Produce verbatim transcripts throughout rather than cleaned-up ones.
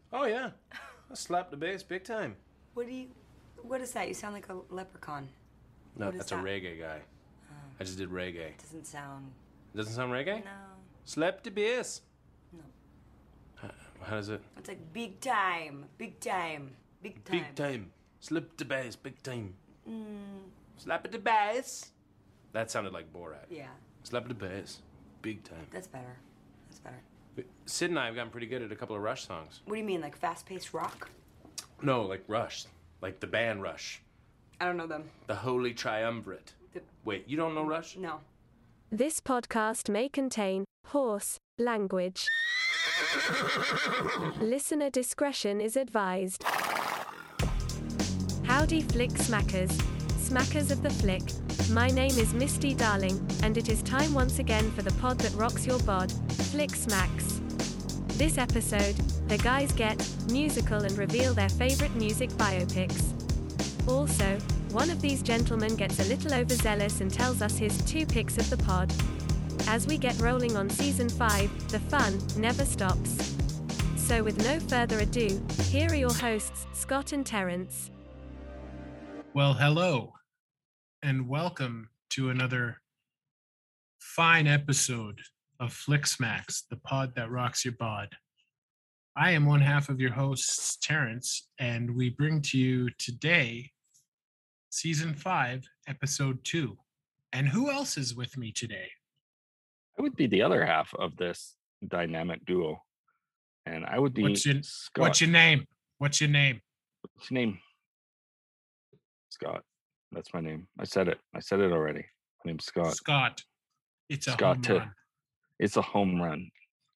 Oh yeah, I slapped the bass big time. What do you? What is that? You sound like a leprechaun. No, What is that's a that? reggae guy. I just did reggae. Doesn't sound. Doesn't sound reggae? No. Slap the bass. No. How, how does it? It's like big time, big time, big time. Big time. Slap the bass big time. Slap the bass. That sounded like Borat. Yeah, Slap the bass big time. that's better. That's better. Sid and I have gotten pretty good at a couple of Rush songs. What do you mean, like fast-paced rock? No, like Rush. Like the band Rush. I don't know them. The Holy Triumvirate. The- Wait, you don't know Rush? No. This podcast may contain horse language. Listener discretion is advised. Howdy, Flick Smackers. Smackers of the Flick. My name is Misty Darling, and it is time once again for the pod that rocks your bod, Flick Smacks. This episode, the guys get musical and reveal their favorite music biopics. Also, one of these gentlemen gets a little overzealous and tells us his two picks of the pod. As we get rolling on season five, the fun never stops. So with no further ado, here are your hosts, Scott and Terrence. Well, hello, and welcome to another fine episode of Flick Smacks, the pod that rocks your bod. I am one half of your hosts, Terrence, and we bring to you today season five, episode two. And who else is with me today? I would be the other half of this dynamic duo, and I would be What's your, Scott. what's your name? What's your name? What's your name? Scott. That's my name. I said it. I said it already. My name's Scott. Scott. It's a Scott home to- run. It's a home run.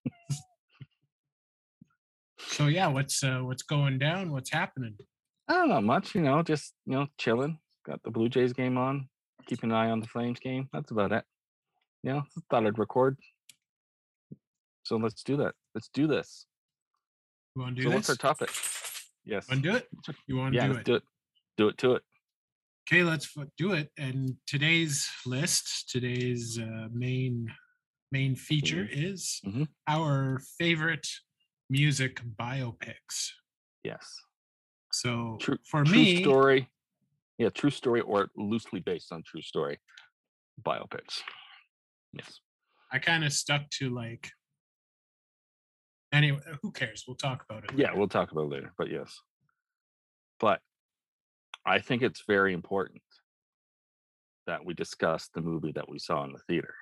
So yeah, what's uh, what's going down? What's happening? I don't know much, you know, just you know, chilling. Got the Blue Jays game on. Keeping an eye on the Flames game. That's about it. You know, thought I'd record. So let's do that. Let's do this. You want to do so this? what's our topic? Yes. Want to do it? You want to Yeah, do let's it? do it. Do it to it. Okay, let's f- do it. And today's list, today's uh, main main feature is Mhm. our favorite music biopics. Yes. So True, for true me, story. Yeah, true story or loosely based on true story biopics. Yes. I kind of stuck to like. Anyway, who cares? We'll talk about it. Yeah, later. we'll talk about it later, but yes. But I think it's very important that we discuss the movie that we saw in the theater.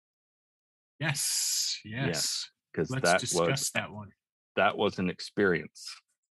Yes, yes. Because Let's that discuss was that one. that was an experience.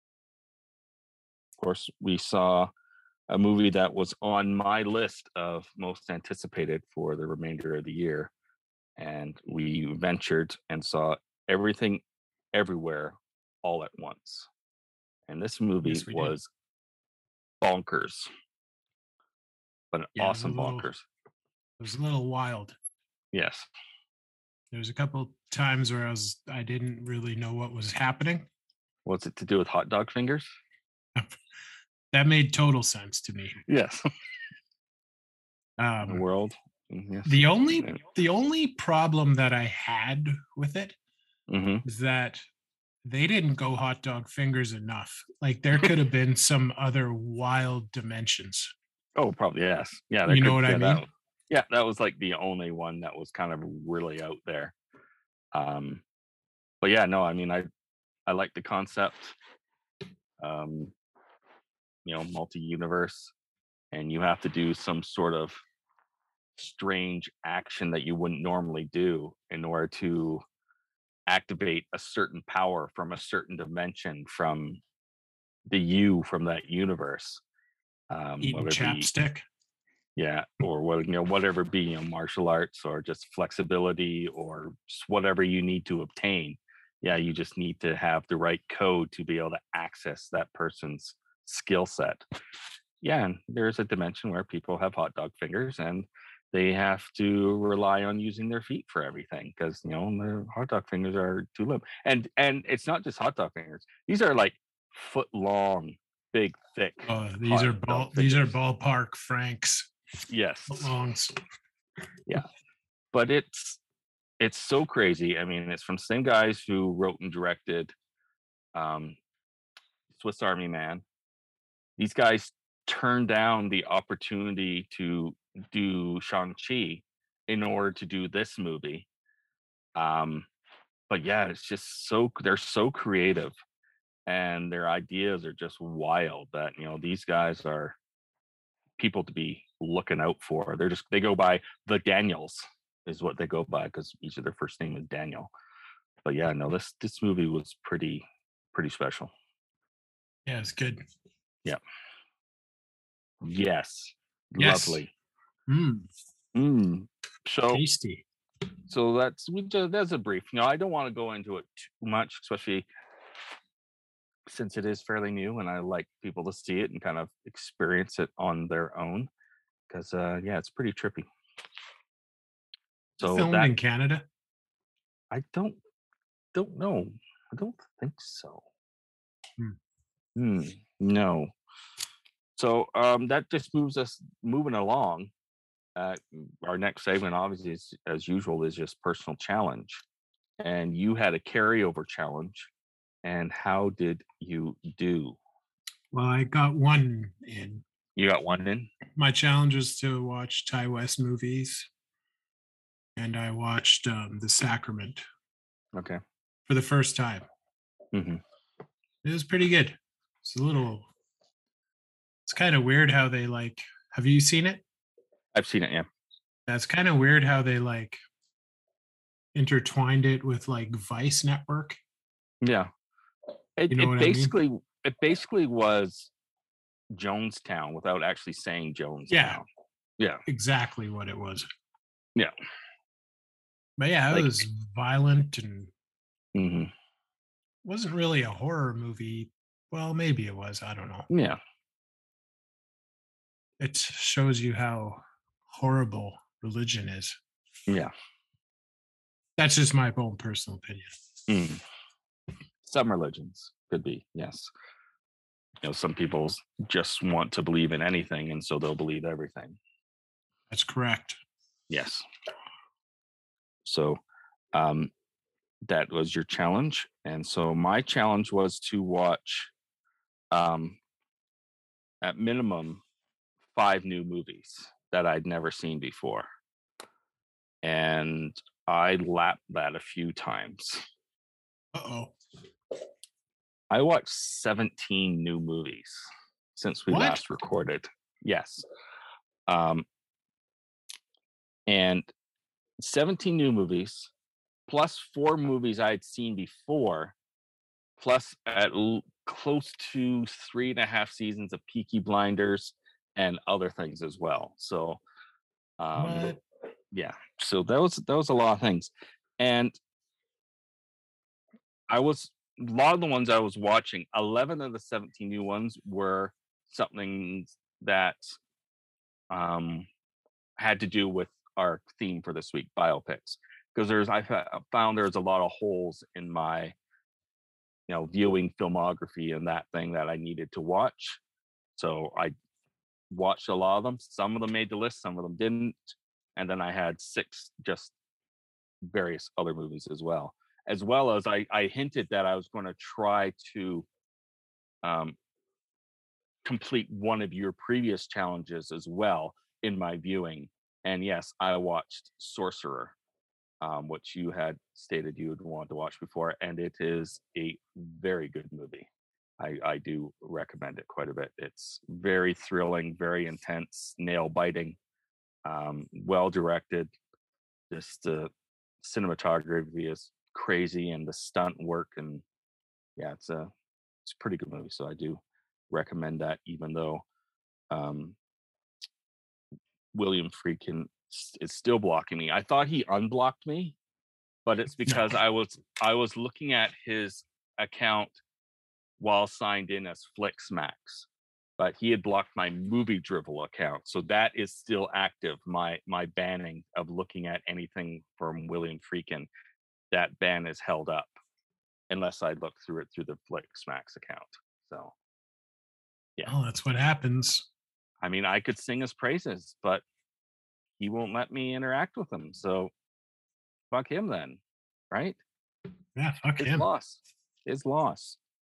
Of course, we saw a movie that was on my list of most anticipated for the remainder of the year. And we ventured and saw everything everywhere all at once. And this movie Yes, we did. was bonkers. But an Yeah, it was a awesome little- bonkers. It was a little wild. Yes. There was a couple times where I was I didn't really know what was happening. What's it to do with hot dog fingers? That made total sense to me. Yes. The Um, world. Yes. the only Yeah. the only problem that I had with it hmm is that they didn't go hot dog fingers enough. Like there could have been some other wild dimensions. Oh, probably yes. Yeah, there You know could- what I yeah, that mean? was- yeah, that was like the only one that was kind of really out there. Um, but yeah, no, I mean, I I like the concept. Um, you know, multi-universe, and you have to do some sort of strange action that you wouldn't normally do in order to activate a certain power from a certain dimension from the you from that universe. Um, Eating whether it be- chapstick. yeah, or what you know, whatever be, you know, martial arts or just flexibility or just whatever you need to obtain. Yeah, you just need to have the right code to be able to access that person's skill set. Yeah, and there's a dimension where people have hot dog fingers and they have to rely on using their feet for everything because you know their hot dog fingers are too limp. And and it's not just hot dog fingers; these are like foot long, big, thick. Uh, these hot are dog ball these are fingers. ballpark Franks Yes, longs. but it's it's so crazy. I mean, it's from the same guys who wrote and directed um Swiss Army Man. These guys turned down the opportunity to do Shang-Chi in order to do this movie. Um, but yeah, it's just so they're so creative, and their ideas are just wild. That you know, these guys are people to be looking out for. They're just they go by the Daniels is what they go by because each of their first name is Daniel. But yeah, no, this this movie was pretty pretty special. Yeah, it's good. Yeah. Yes. Yes. Lovely. Mm, Mm. So tasty. so that's we just, that's a brief. You know, I don't want to go into it too much, especially since it is fairly new, and I like people to see it and kind of experience it on their own. Because uh, yeah, it's pretty trippy. So Filmed that in Canada. I don't don't know. I don't think so. Hmm. Hmm. No. So um, that just moves us moving along. Uh, our next segment, obviously, is, as usual, is just personal challenge. And you had a carryover challenge. And how did you do? Well, I got one in. You got one in? My challenge was to watch Ty West movies, and I watched um, The Sacrament Okay. for the first time. Mm-hmm. It was pretty good. It's a little. It's kind of weird how they like. Have you seen it? I've seen it, yeah. That's kind of weird how they like intertwined it with like Vice Network. Yeah. It, You know it what I mean? basically it basically was Jonestown without actually saying Jonestown. Yeah. Yeah. Exactly what it was. Yeah. But yeah, it Like- was violent and Mm-hmm. wasn't really a horror movie. Well, maybe it was. I don't know. Yeah. It shows you how horrible religion is. Yeah. That's just my own personal opinion. Mm. Some religions could be, yes. You know, some people just want to believe in anything, and so they'll believe everything. That's correct. Yes. So um, that was your challenge. And so my challenge was to watch, um, at minimum, five new movies that I'd never seen before. And I lapped that a few times. Uh-oh. I watched seventeen new movies since we What? last recorded. Yes. Um, and seventeen new movies, plus four movies I had seen before, plus at l- close to three and a half seasons of Peaky Blinders and other things as well. So, um, What? yeah. So that was that was a lot of things, and I was a lot of the ones I was watching. Eleven of the seventeen new ones were something that um, had to do with our theme for this week, biopics. Because there's I fa- found there's a lot of holes in my, you know, viewing filmography and that thing that I needed to watch. So I watched a lot of them. Some of them made the list, some of them didn't. And then I had six just various other movies as well. As well as I, I hinted that I was going to try to um, complete one of your previous challenges as well in my viewing. And yes, I watched Sorcerer, um, which you had stated you would want to watch before. And it is a very good movie. I, I do recommend it quite a bit. It's very thrilling, very intense, nail biting, um, well directed. Just the cinematography is crazy, and the stunt work, and yeah, it's a it's a pretty good movie. So I do recommend that, even though um, William Friedkin s- is still blocking me. I thought he unblocked me, but it's because I was I was looking at his account while signed in as FlixMax, but he had blocked my Movie Drivel account, so that is still active. My my banning of looking at anything from William Friedkin, that ban is held up unless I look through it through the FlixMax account. So, yeah. Oh, that's what happens. I mean, I could sing his praises, but he won't let me interact with him. So, fuck him then, right? Yeah, fuck His him. loss. His loss.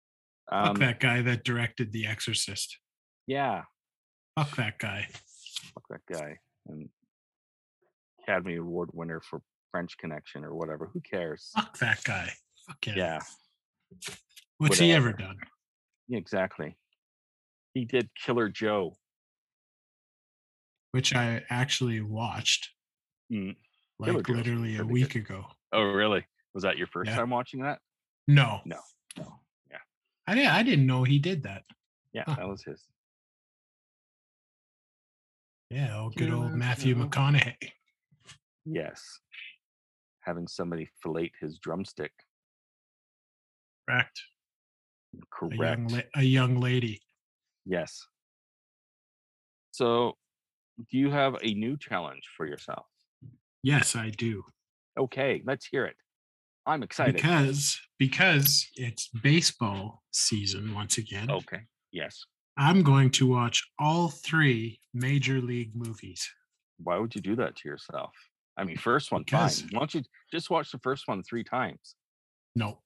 Um, Fuck that guy that directed The Exorcist. Yeah, Fuck that guy. fuck that guy. And Academy Award winner for French Connection or whatever. Who cares? Fuck that guy. Fuck him. Yeah, What's he ever whatever. done? yeah, exactly. He did Killer Joe. Which I actually watched Mm. like Killer Joe's literally a pretty week good. ago. Oh, really? Was that your first Yeah. time watching that? No, No, no. Yeah, I didn't. I didn't know he did that. yeah, Huh. that was his. Yeah, oh, good old Killer Matthew Joe. McConaughey. Yes, having somebody fillet his drumstick. Correct. A Correct. young, la- a young lady. Yes. So, do you have a new challenge for yourself? Yes, I do. Okay, let's hear it. I'm excited. Because because it's baseball season once again. Okay. Yes. I'm going to watch all three major league movies. Why would you do that to yourself? I mean, first one, Because- fine. Why don't you just watch the first one three times? No.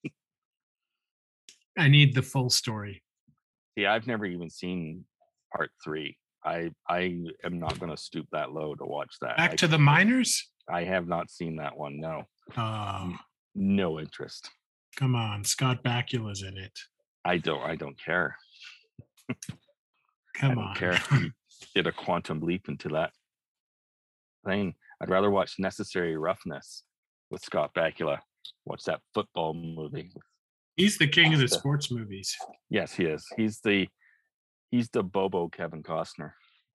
I need the full story. See, I've never even seen part three. I I am not going to stoop that low to watch that. Back I, to the minors? I have not seen that one. No, Oh, no interest. come on. Scott Bakula's in it. I don't. I don't care. Come I don't on. care if he did a quantum leap into that thing. I'd rather watch Necessary Roughness with Scott Bakula. Watch that football movie. He's the king of the Asta. sports movies. Yes, he is. He's the he's the Bobo Kevin Costner.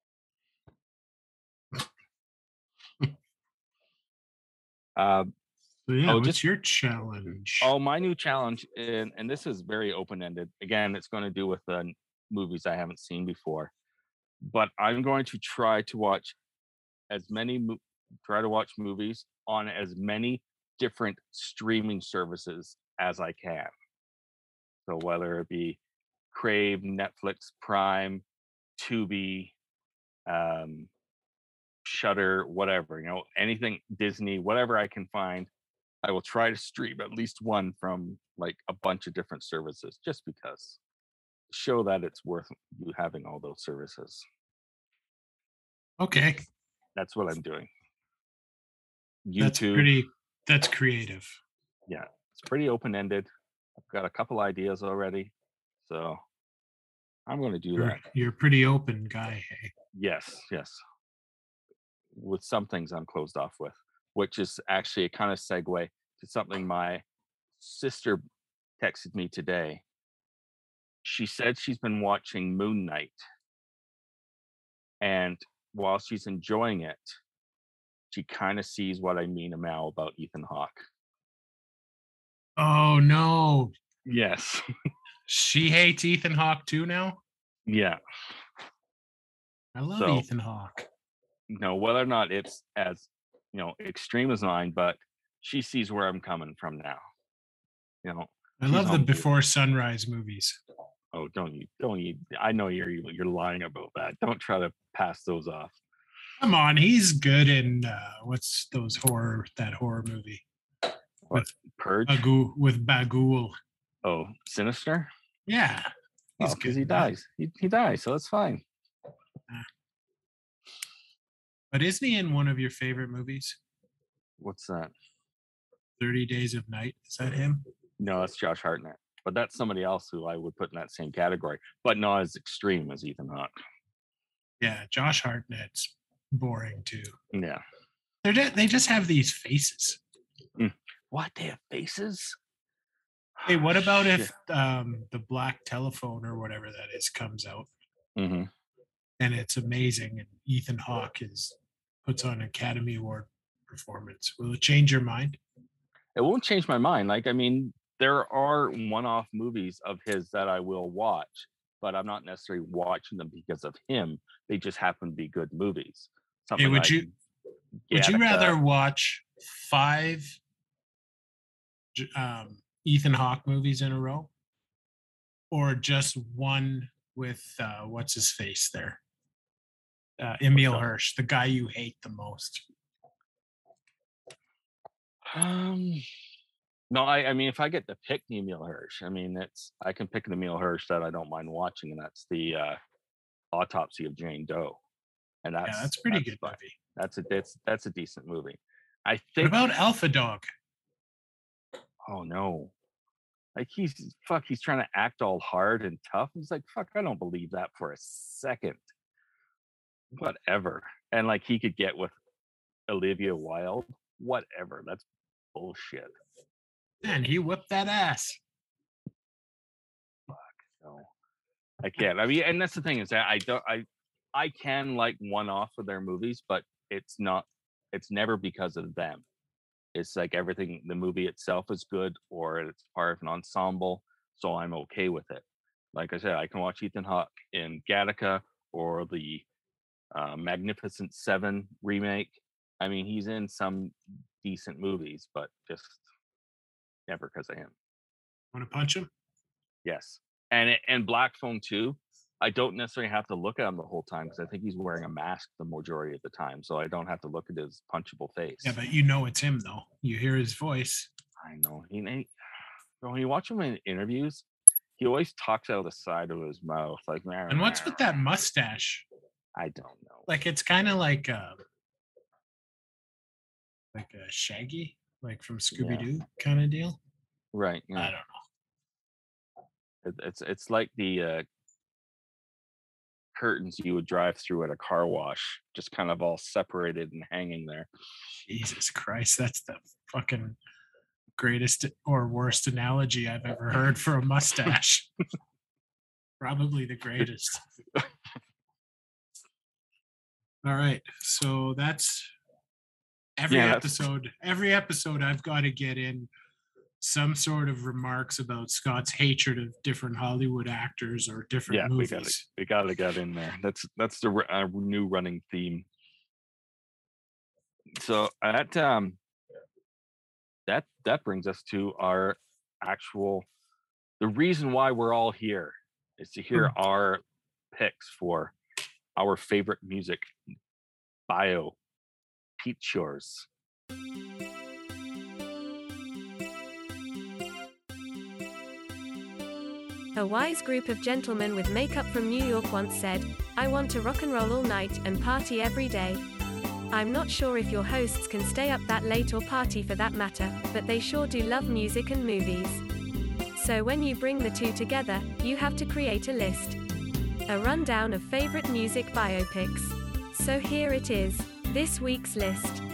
Uh, So yeah, Oh, what's just- your challenge? oh, my new challenge, and and this is very open ended. Again, it's going to do with the n- movies I haven't seen before, but I'm going to try to watch as many mo- try to watch movies on as many different streaming services as I can. So whether it be Crave, Netflix, Prime, Tubi, um, Shutter, whatever, you know, anything Disney, whatever I can find, I will try to stream at least one from like a bunch of different services, just because show that it's worth you having all those services. Okay. That's what I'm doing. That's YouTube, pretty that's creative. yeah, it's pretty open ended. I've got a couple ideas already, so I'm going to do You're, that. you're a pretty open guy, hey. Yes, yes. With some things I'm closed off with, which is actually a kind of segue to something my sister texted me today. She said she's been watching Moon Knight, and while she's enjoying it, she kind of sees what I mean now about Ethan Hawke. Oh no. Yes. She hates Ethan Hawke too now? Yeah. I love So- Ethan Hawke. No, whether or not it's as, you know, extreme as mine, but she sees where I'm coming from now. You know, I she's love the on board. Before Sunrise movies. oh, don't you, don't you? I know you're you're lying about that. Don't try to pass those off. Come on, he's good in uh, what's those horror that horror movie Purge. Bagoo with Bagul. Oh, Sinister. Yeah, Oh, he's because good. he in that. dies. He, he dies, so that's fine. But isn't he in one of your favorite movies? What's that? thirty Days of Night. Is that him? No, that's Josh Hartnett. But that's somebody else who I would put in that same category, but not as extreme as Ethan Hawke. Yeah, Josh Hartnett's boring too. Yeah. They're ju- they just have these faces. What? They have faces? Hey, what about if um, the Black Telephone or whatever that is comes out Mm-hmm. and it's amazing and Ethan Hawke is puts on an Academy Award performance? Will it change your mind? It won't change my mind. Like, I mean, there are one-off movies of his that I will watch, but I'm not necessarily watching them because of him. They just happen to be good movies. Something would like you- Would you Gattaca. rather watch five j- um, Ethan Hawke movies in a row, or just one with uh, what's his face there, uh, Emil that? Hirsch, the guy you hate the most? Um, No, I, I mean, if I get to pick the Emil Hirsch, I mean, it's I can pick an Emil Hirsch that I don't mind watching, and that's the uh, Autopsy of Jane Doe, and that's Yeah, that's a pretty that's good fun. movie. That's a that's that's a decent movie. I What think. about Alpha Dog? Oh no, like he's fuck, he's trying to act all hard and tough. He's like, fuck, I don't believe that for a second. Whatever, and like he could get with Olivia Wilde. Whatever, that's bullshit. Man, he whipped that ass. No, I can't. I mean, and that's the thing is that I don't. I I can like one off of their movies, but it's not. It's never because of them. It's like everything. The movie itself is good, or it's part of an ensemble, so I'm okay with it. Like I said, I can watch Ethan Hawke in Gattaca or the uh, Magnificent Seven remake. I mean, he's in some decent movies, but just never because of him. Want to punch him? Yes. And it- and Black Phone too. I don't necessarily have to look at him the whole time because I think he's wearing a mask the majority of the time, so I don't have to look at his punchable face. Yeah, but you know it's him though. You hear his voice. I know he. he when you watch him in interviews, he always talks out of the side of his mouth, like. And what's with that mustache? I don't know. Like it's kind of like uh like a Shaggy, like from Scooby Doo kind of deal. Right. I Yeah. don't know. It, it's it's like the uh, curtains you would drive through at a car wash, just kind of all separated and hanging there. Jesus Christ, that's the fucking greatest or worst analogy I've ever heard for a mustache. Probably the greatest. All right, so that's every Yeah, that's- episode. Every episode, I've got to get in some sort of remarks about Scott's hatred of different Hollywood actors or different Yeah, we movies. got to we got to get in there. That's that's the r- uh, new running theme. So that um that that brings us to our actual the reason why we're all here is to hear Hmm. our picks for our favorite music bio pictures. A wise group of gentlemen with makeup from New York once said, "I want to rock and roll all night and party every day." I'm not sure if your hosts can stay up that late or party for that matter, but they sure do love music and movies. So when you bring the two together, you have to create a list. A rundown of favorite music biopics. So here it is, this week's list.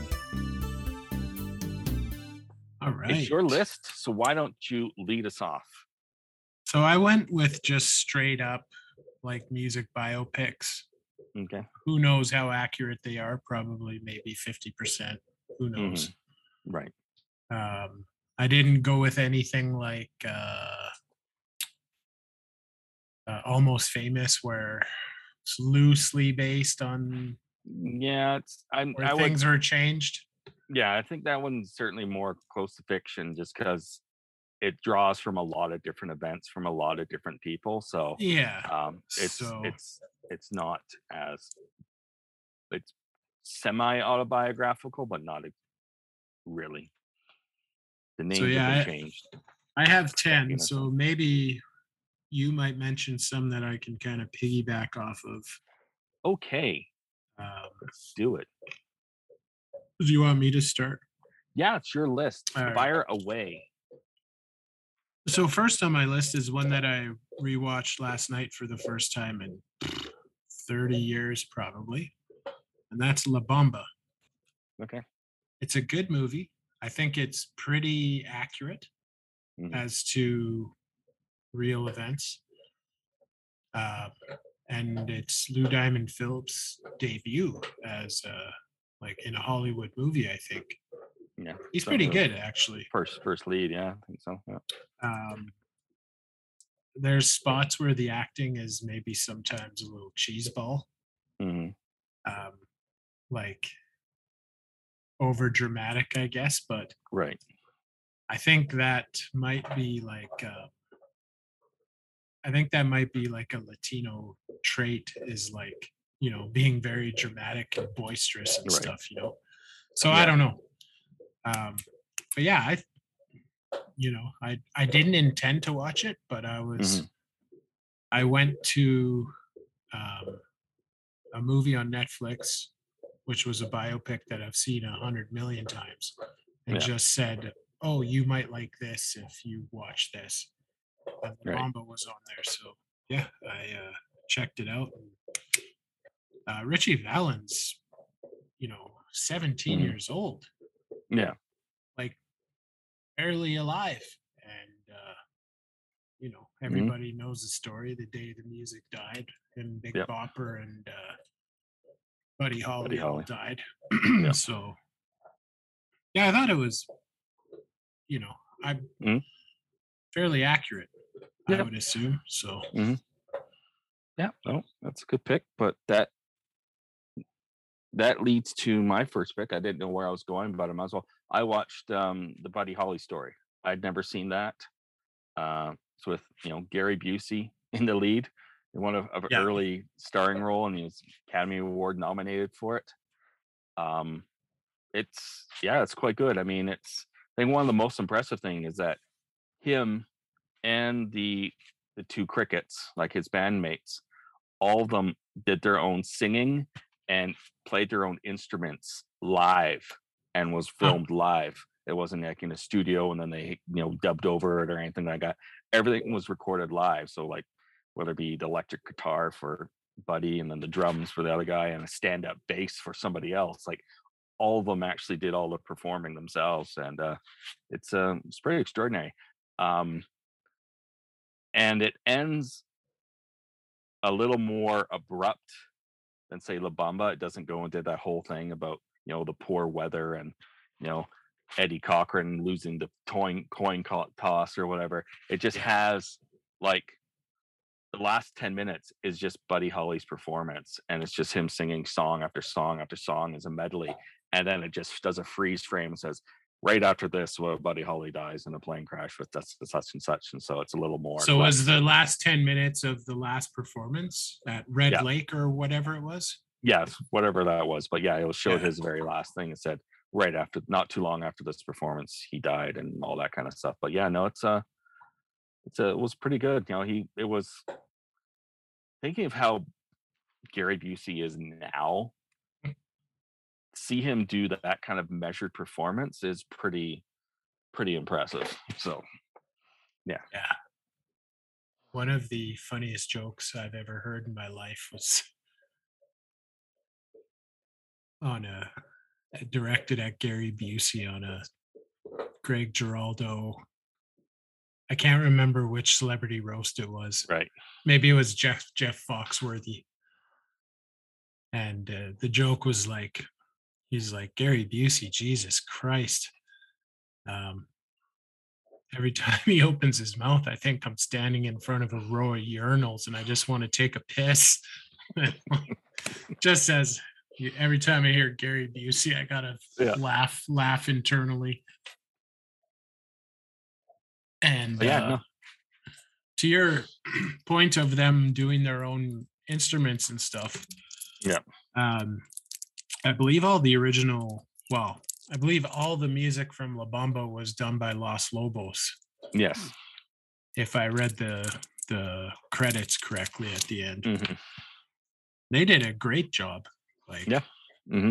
All right. It's your list, so why don't you lead us off? So I went with just straight up like music biopics. Okay. Who knows how accurate they are? Probably maybe fifty percent. Who Mm-hmm. knows? Right. Um, I didn't go with anything like uh, uh, Almost Famous, where it's loosely based on Yeah, it's I'm where I would things were changed. yeah, I think that one's certainly more close to fiction just because it draws from a lot of different events from a lot of different people. So Yeah. um it's So- it's it's not as it's semi autobiographical, but not ex- really. The names yeah, have I- been changed. I have ten, know, so maybe you might mention some that I can kind of piggyback off of. Okay, Um, let's do it. do you want me to start? Yeah, it's your list. All right. Fire away. So first on my list is one that I rewatched last night for the first time in thirty years, probably, and that's La Bamba. Okay. It's a good movie. I think it's pretty accurate Mhm. as to real events. Uh, and it's Lou Diamond Phillips' debut as uh, like in a Hollywood movie, I think. Yeah. He's so pretty the good, actually. First first lead, yeah, I think so. Yeah. Um, there's spots where the acting is maybe sometimes a little cheeseball, hmm um, like over dramatic, I guess. But Right. I think that might be like, uh, I think that might be like a Latino trait, is like, you know, being very dramatic and boisterous and Right. stuff, you know. So I Yeah. don't know. Um, but yeah, I you know, I I didn't intend to watch it, but I was Mhm. I went to um, a movie on Netflix, which was a biopic that I've seen a hundred million times, and Yeah. just said, "Oh, you might like this if you watch this." And the Right. Mamba was on there, so yeah, I uh, checked it out. Uh, Richie Valens, you know, seventeen Mhm. years old, Yeah. like barely alive, and uh, you know, Mhm. everybody knows the story. The day the music died, and Big Yep. Bopper and uh, Buddy Holly Buddy all Holly. died. Yeah. So yeah, I thought it was, you know, I'm Mhm. fairly accurate, I Yeah. would assume. So Mhm. Yeah. No, that's a good pick. But that that leads to my first pick. I didn't know where I was going, but I might as well. I watched um, the Buddy Holly story. I'd never seen that. Uh, it's with you know Gary Busey in the lead, in one of, of an yeah, early starring role, and he was Academy Award nominated for it. Um, it's yeah, it's quite good. I mean, it's I think one of the most impressive thing is that him and the the two crickets, like his bandmates, all of them did their own singing and played their own instruments live and was huh, filmed live. It wasn't like in a studio and then they you know dubbed over it or anything like that. Everything was recorded live. So like whether it be the electric guitar for Buddy and then the drums for the other guy and a stand-up bass for somebody else, like all of them actually did all the performing themselves, and uh, it's um, it's pretty extraordinary. Um, and it ends a little more abrupt than say La Bamba. It doesn't go into that whole thing about you know the poor weather and you know Eddie Cochran losing the coin coin co- toss or whatever. It just has like the last ten minutes is just Buddy Holly's performance, and it's just him singing song after song after song as a medley, and then it just does a freeze frame and says right after this, well, Buddy Holly dies in a plane crash with such such and such, and so it's a little more so was less. the last ten minutes of the last performance at Red Yeah. Lake or whatever it was? Yes, whatever that was, but yeah, it showed Yeah. his very last thing. It said right after, not too long after this performance, he died and all that kind of stuff. But yeah, no, it's uh it's a, it was pretty good. You know, he it was thinking of how Gary Busey is now. See him do that, that kind of measured performance is pretty pretty impressive. So yeah. Yeah. One of the funniest jokes I've ever heard in my life was on a directed at Gary Busey on a Greg Giraldo. I can't remember which celebrity roast it was. Right. Maybe it was Jeff Jeff Foxworthy. And uh, the joke was like, he's like, Gary Busey, Jesus Christ. Um, every time he opens his mouth, I think I'm standing in front of a row of urinals and I just want to take a piss. Just as every time I hear Gary Busey, I gotta Yeah. laugh, laugh internally. And But yeah, uh, no. to your point of them doing their own instruments and stuff, Yeah. um, I believe all the original, well, I believe all the music from La Bamba was done by Los Lobos, Yes. if I read the the credits correctly at the end. hmm They did a great job. Like, Yeah. hmm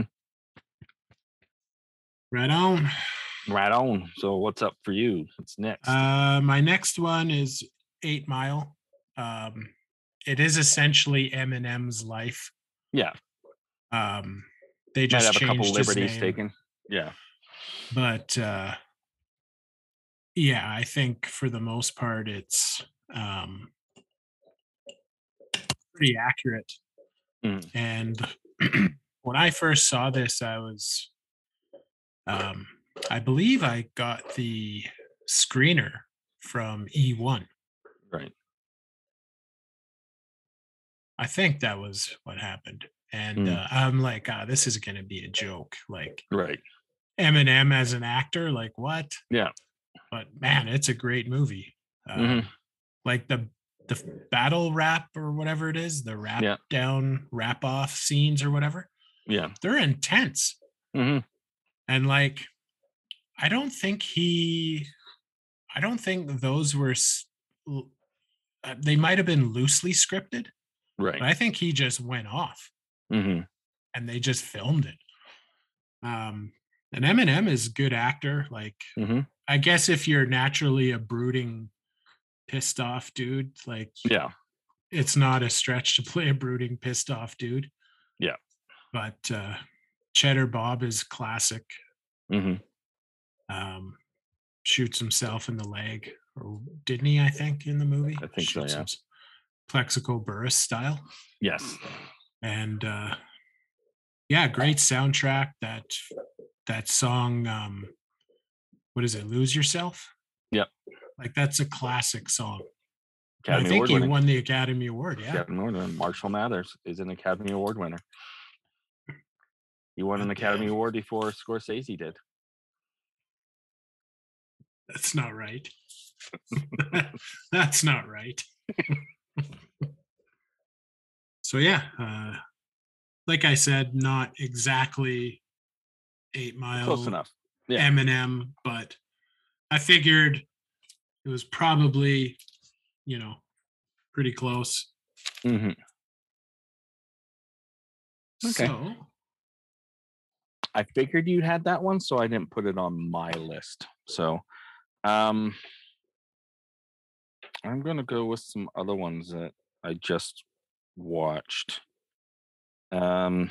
right on. Right on. So what's up for you? What's next? Uh, my next one is Eight Mile. Um, it is essentially Eminem's life. yeah. Um, they Might just have a couple changed his liberties name, taken. Yeah. but uh, yeah, I think for the most part, it's um, pretty accurate. Mhm. And when I first saw this, I was, um, I believe I got the screener from E one. Right. I think that was what happened. And Mm. uh, I'm like, ah, this is going to be a joke. Like Right. Eminem as an actor, like what? Yeah. But man, it's a great movie. Um, Mhm. Like the the battle rap or whatever it is, the rap Yeah. down, rap off scenes or whatever, Yeah. they're intense. hmm And like, I don't think he I don't think those were. s- l- uh, They might have been loosely scripted, Right. but I think he just went off hmm and they just filmed it. Um, and Eminem is a good actor. Like, hmm I guess if you're naturally a brooding, pissed off dude, like, Yeah. it's not a stretch to play a brooding, pissed off dude. Yeah. But uh, Cheddar Bob is classic. hmm Um, shoots himself in the leg, or didn't he? I think in the movie, I think so, shoots yeah. hims- Plexico Burris style, Yes. and uh, yeah, great soundtrack. That that song, um, what is it? Lose Yourself. Yep. Like, that's a classic song. And I Academy think Award he winner. won the Academy Award. Yeah. Academy Award winner. Marshall Mathers is an Academy Award winner. He won an But, Academy uh, Award before Scorsese did. That's not right. That's not right. So yeah, uh, like I said, not exactly Eight Mile Close enough. Yeah. Eminem, but I figured it was probably, you know, pretty close. hmm Okay. So I figured you had that one, so I didn't put it on my list. So um I'm gonna go with some other ones that I just watched. Um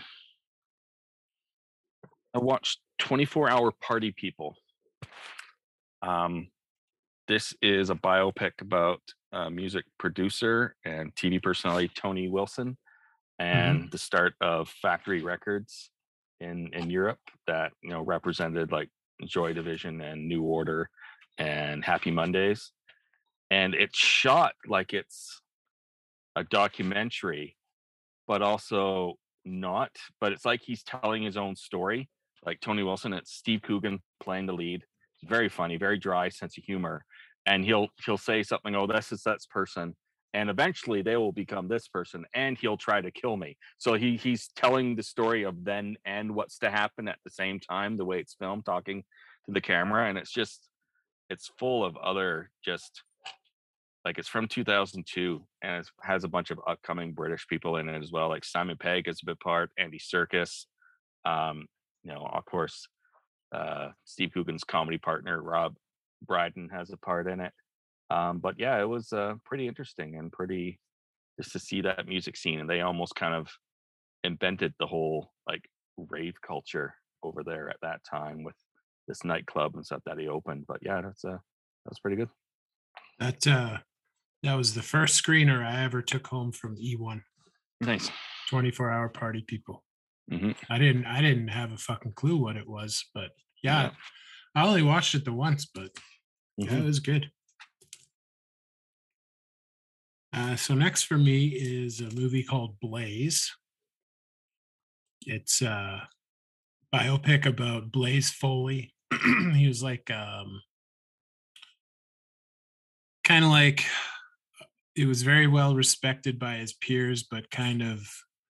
I watched twenty-four hour Party People. Um this is a biopic about uh, music producer and T V personality Tony Wilson and the start of Factory Records in in Europe that, you know, represented like Joy Division and New Order and Happy Mondays. And it's shot like it's a documentary, but also not. But it's like he's telling his own story. Like Tony Wilson, it's Steve Coogan playing the lead. It's very funny, very dry sense of humor. And he'll he'll say something, oh, this is that person. And eventually they will become this person and he'll try to kill me. So he he's telling the story of then and what's to happen at the same time, the way it's filmed, talking to the camera. And it's just, it's full of other just, like, it's from two thousand two and it has a bunch of upcoming British people in it as well. Like Simon Pegg is a big part, Andy Serkis, um, you know, of course, uh, Steve Coogan's comedy partner, Rob Brydon, has a part in it. Um, but yeah, it was uh, pretty interesting and pretty just to see that music scene. And they almost kind of invented the whole like rave culture over there at that time with this nightclub and stuff that he opened. But yeah, that's uh, that's pretty good. that uh, that was the first screener I ever took home from E one. Nice. twenty-four hour Party People. hmm I didn't I didn't have a fucking clue what it was, but yeah, Yeah. I only watched it the once, but yeah, Mhm. it was good. Uh, so next for me is a movie called Blaze. It's a biopic about Blaze Foley. He was like um, kind of like, he was very well respected by his peers, but kind of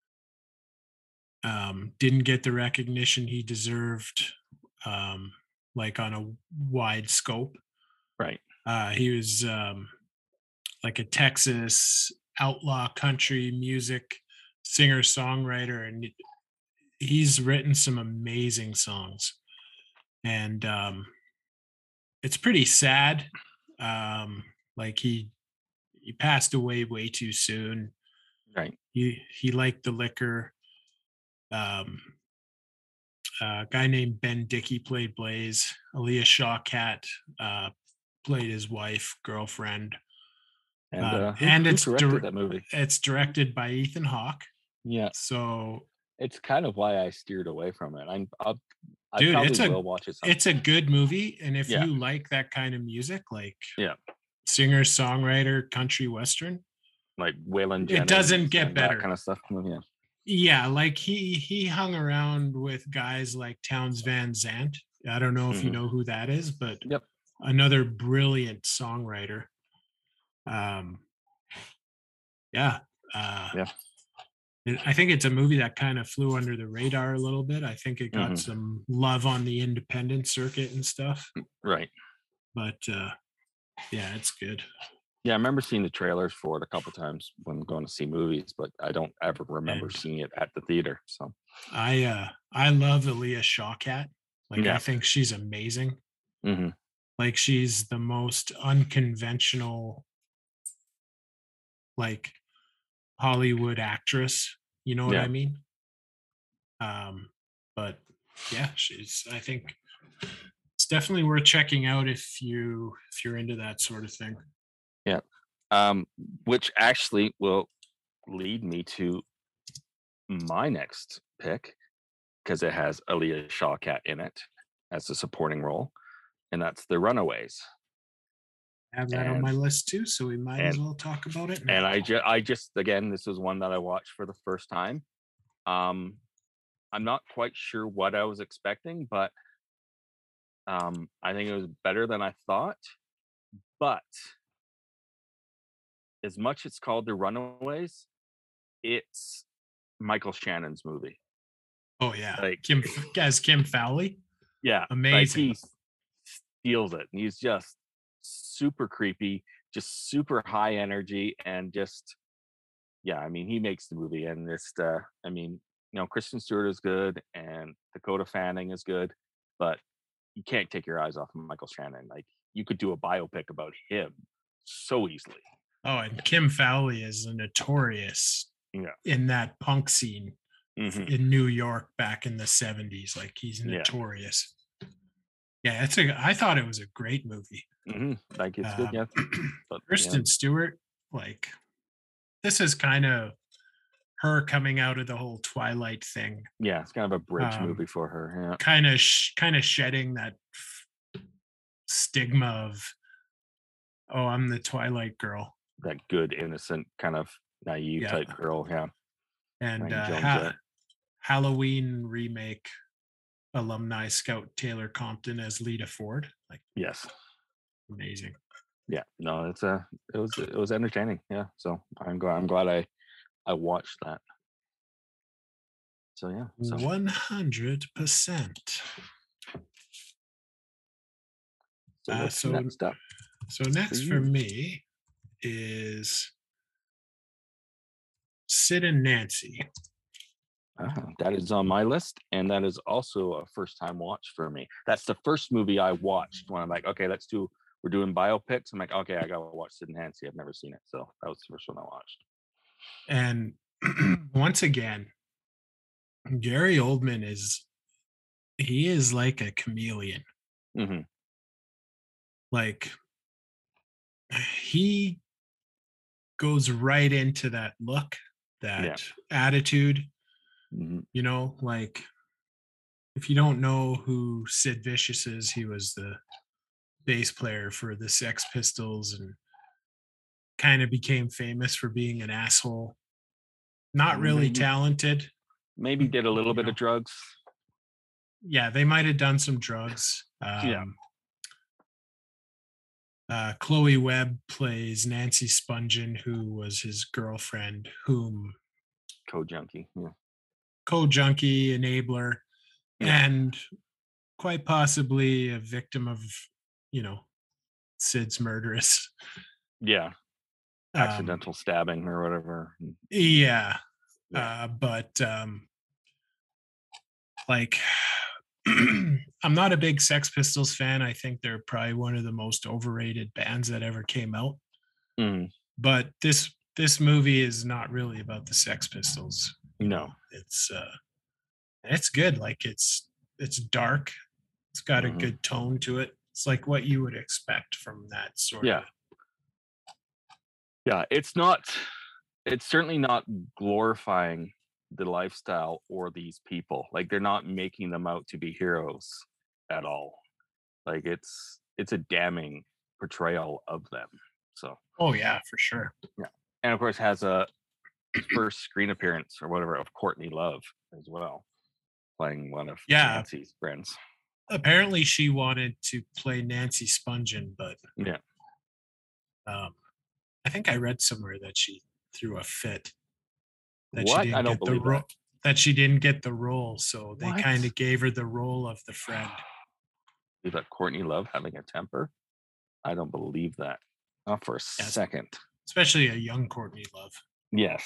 um, didn't get the recognition he deserved, um, like on a wide scope. Right. Uh, he was um, like a Texas outlaw country music singer songwriter, and he's written some amazing songs. And um, it's pretty sad. Um, like he he passed away way too soon. Right. He he liked the liquor. Um, a guy named Ben Dickey played Blaze. Aaliyah Shawkat uh, played his wife, girlfriend. And Uh, uh, who, and who it's directed dir- that movie? It's directed by Ethan Hawke. Yeah, So it's kind of why I steered away from it. I'm, I'll, I Dude, probably it's a- will watch it. Sometime. it's a good movie. And if Yeah. you like that kind of music, like Yeah. singer, songwriter, country western, like Waylon It Jennings. doesn't get and better. That kind of stuff. Yeah. yeah, like he he hung around with guys like Townes Van Zandt. I don't know if you Mhm. know who that is, but Yep. another brilliant songwriter. Um, yeah, uh, Yeah. and I think it's a movie that kind of flew under the radar a little bit. I think it got Mhm. some love on the independent circuit and stuff, Right. but uh, Yeah, it's good. Yeah, I remember seeing the trailers for it a couple times when going to see movies, but I don't ever remember And seeing it at the theater. So I uh I love Aaliyah Shawkat. Like I yeah. think she's amazing. hmm Like she's the most unconventional like Hollywood actress. You know what Yeah. I mean? Um, but yeah, she's I think it's definitely worth checking out if you if you're into that sort of thing. Yeah. Um, which actually will lead me to my next pick because it has Aaliyah Shawkat in it as a supporting role, and that's The Runaways. I have that on And my list too, so we might as and well talk about it now. and I just I just again this was one that I watched for the first time. Um, I'm not quite sure what I was expecting, but um, I think it was better than I thought. But as much it's called The Runaways, it's Michael Shannon's movie. Oh yeah, Like Kim as Kim Fowley. yeah, Amazing. Like he steals it. And he's just super creepy, just super high energy, and just yeah. I mean, he makes the movie, and just uh, I mean, you know, Kristen Stewart is good, and Dakota Fanning is good, but you can't take your eyes off of Michael Shannon. Like you could do a biopic about him so easily. Oh, and Kim Fowley is a notorious Yeah. in that punk scene Mhm. in New York back in the seventies. Like he's Yeah. notorious. Yeah, it's a. I thought it was a great movie. hmm Like it's good, Um, yeah. But, yeah. Kristen Stewart, like this is kind of her coming out of the whole Twilight thing, Yeah, it's kind of a bridge Um, movie for her. Yeah. kind of sh- kind of shedding that f- stigma of, oh, I'm the Twilight girl. That good, innocent, kind of naive Yeah. type girl. Yeah. And Ryan uh, Jones, ha- yeah. Halloween remake alumni scout Taylor Compton as Lita Ford, like Yes. amazing. Yeah. No, it's a it was it was entertaining. Yeah. So I'm glad I'm glad I I watched that. So yeah. So One hundred percent. so Uh, what's so next up? so next for you? me is Sid and Nancy. Ah, that is on my list, and that is also a first time watch for me. That's the first movie I watched when I'm like, okay, let's do we're doing biopics. I'm like, okay, I gotta watch Sid and Nancy. I've never seen it, so that was the first one I watched. And once again, Gary Oldman is he is like a chameleon. hmm Like he goes right into that look, that Yeah. attitude, hmm you know, like if you don't know who Sid Vicious is, he was the bass player for the Sex Pistols and kind of became famous for being an asshole. Not really Maybe- talented. Maybe did a little You bit know. of drugs. Yeah, they might have done some drugs. Um, Yeah. Uh, Chloe Webb plays Nancy Spungen, who was his girlfriend, whom Code junkie. Yeah. co-junkie, enabler, Yeah. and quite possibly a victim of, you know, Sid's murderous. Yeah. um, Accidental stabbing or whatever. Yeah. Yeah. Uh, but um, like, I'm not a big Sex Pistols fan. I think they're probably one of the most overrated bands that ever came out. Mm, But this this movie is not really about the Sex Pistols. no. It's uh, it's good. Like it's it's dark. It's got Mhm. a good tone to it. It's like what you would expect from that sort Yeah. of. Yeah. It's not, it's certainly not glorifying the lifestyle or these people. Like they're not making them out to be heroes at all. Like it's, it's a damning portrayal of them. So, Oh yeah, for sure. and of course has a first screen appearance or whatever of Courtney Love as well, playing one of Yeah. Nancy's friends. Apparently, she wanted to play Nancy Spungen, but Yeah. um, I think I read somewhere that she threw a fit. That What? she I didn't don't get the believe role. that. That she didn't get the role, so they What? kind of gave her the role of the friend. Is that Courtney Love having a temper? I don't believe that. Not for a Yes. second. Especially a young Courtney Love. Yes.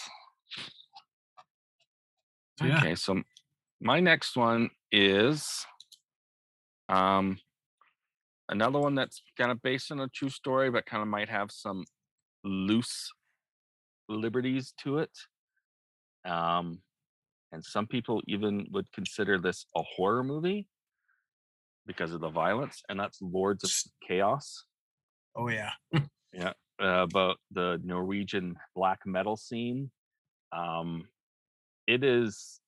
So, yeah. Okay, so my next one is um another one that's kind of based on a true story, but kind of might have some loose liberties to it. Um, and some people even would consider this a horror movie because of the violence, and that's Lords of Chaos. Oh yeah. Yeah, uh, about the Norwegian black metal scene. Um, it is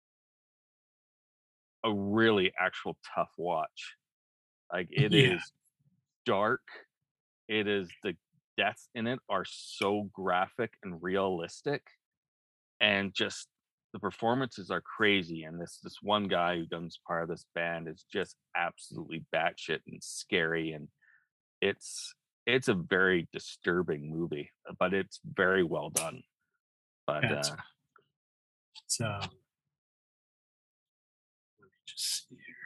a really actual tough watch. Like it Yeah. is dark. It is the deaths in it are so graphic and realistic, and just the performances are crazy. And this this one guy who becomes part of this band is just absolutely batshit and scary, and it's it's a very disturbing movie, but it's very well done. But Yeah, it's, uh, it's um. Let me just see here.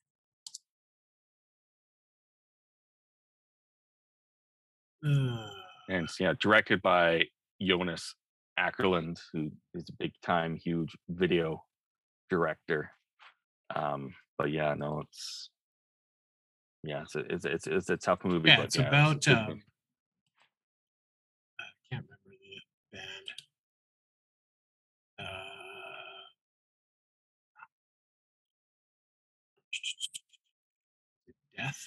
Uh, and it's, yeah, directed by Jonas Ackerlund, who is a big time, huge video director. Um, but yeah, no, it's yeah, it's a, it's it's it's a tough movie. yeah, but it's yeah, about. it's a good Um, movie. I can't remember the band. Uh, Death.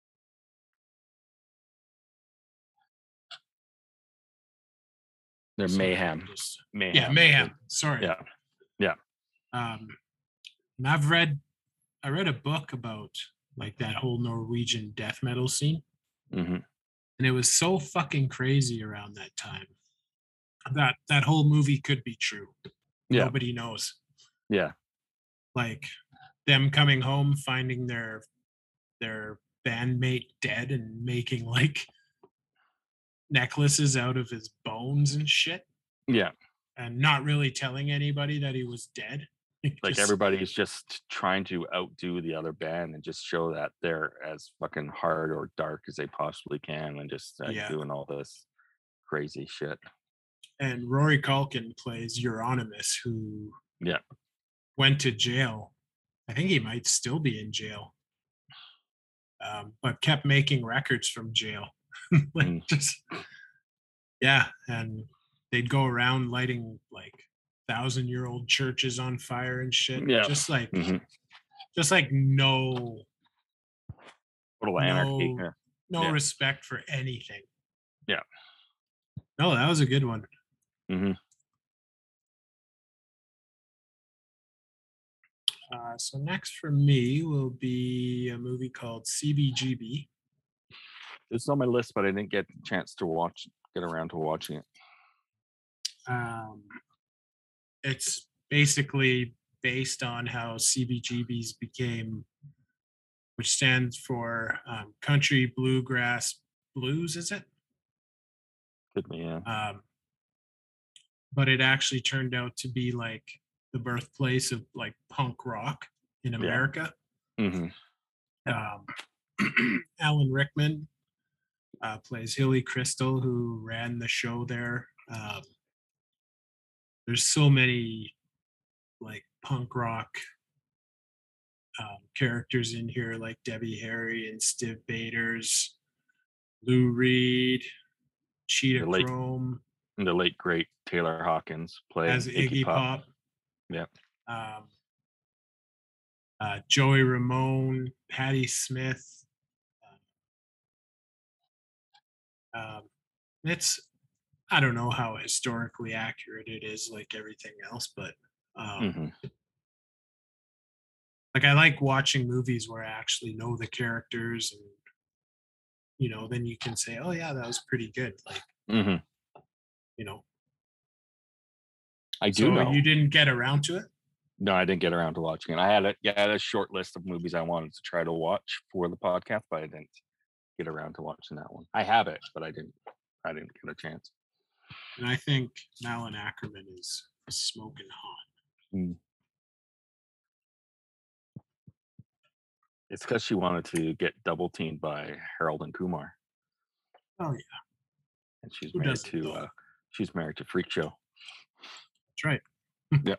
They're Sorry, mayhem. I'm just- mayhem. Yeah, I Mayhem. think. Sorry. Yeah, yeah. Um, and I've read, I read a book about like that whole Norwegian death metal scene, hmm and it was so fucking crazy around that time. That that whole movie could be true. Yeah. Nobody knows. Yeah. Like them coming home, finding their their bandmate dead, and making like necklaces out of his bones and shit, Yeah. and not really telling anybody that he was dead. Like Just- everybody's just trying to outdo the other band and just show that they're as fucking hard or dark as they possibly can, and just uh, Yeah. doing all this crazy shit. and Rory Culkin plays Euronymous, who Yeah. went to jail. I think he might still be in jail, um, but kept making records from jail. like Mm. just yeah, and they'd go around lighting like thousand year old churches on fire and shit. Yeah. Just like Mhm. just like no Total anarchy. No. Yeah. no Yeah. respect for anything. Yeah. No, that was a good one. hmm Uh, so next for me will be a movie called C B G B. It's on my list, but I didn't get a chance to watch, get around to watching it. Um, it's basically based on how C B G Bs became, which stands for um, Country Bluegrass Blues, is it? Could be, yeah. Um, but it actually turned out to be like the birthplace of like punk rock in America. hmm Um, Alan Rickman uh, plays Hilly Crystal, who ran the show there. Um, there's so many like punk rock um, characters in here, like Debbie Harry and Stiv Bators, Lou Reed, Cheetah The late- Chrome And the late great Taylor Hawkins played as Iggy Pop. Yeah. Um, uh, Joey Ramone, Patti Smith. Um, it's I don't know how historically accurate it is, like everything else, but um, hmm like I like watching movies where I actually know the characters, and you know, then you can say, "Oh yeah, that was pretty good." Like hmm you know, I do so know. you didn't get around to it. No, I didn't get around to watching it. I had a yeah, I had a short list of movies I wanted to try to watch for the podcast, but I didn't get around to watching that one. I have it, but I didn't. I didn't get a chance. And I think Malin Ackerman is smoking hot. It's because she wanted to get double teamed by Harold and Kumar. Oh yeah, and she's who married doesn't to though? uh, she's married to Freak Show. That's right. Yep.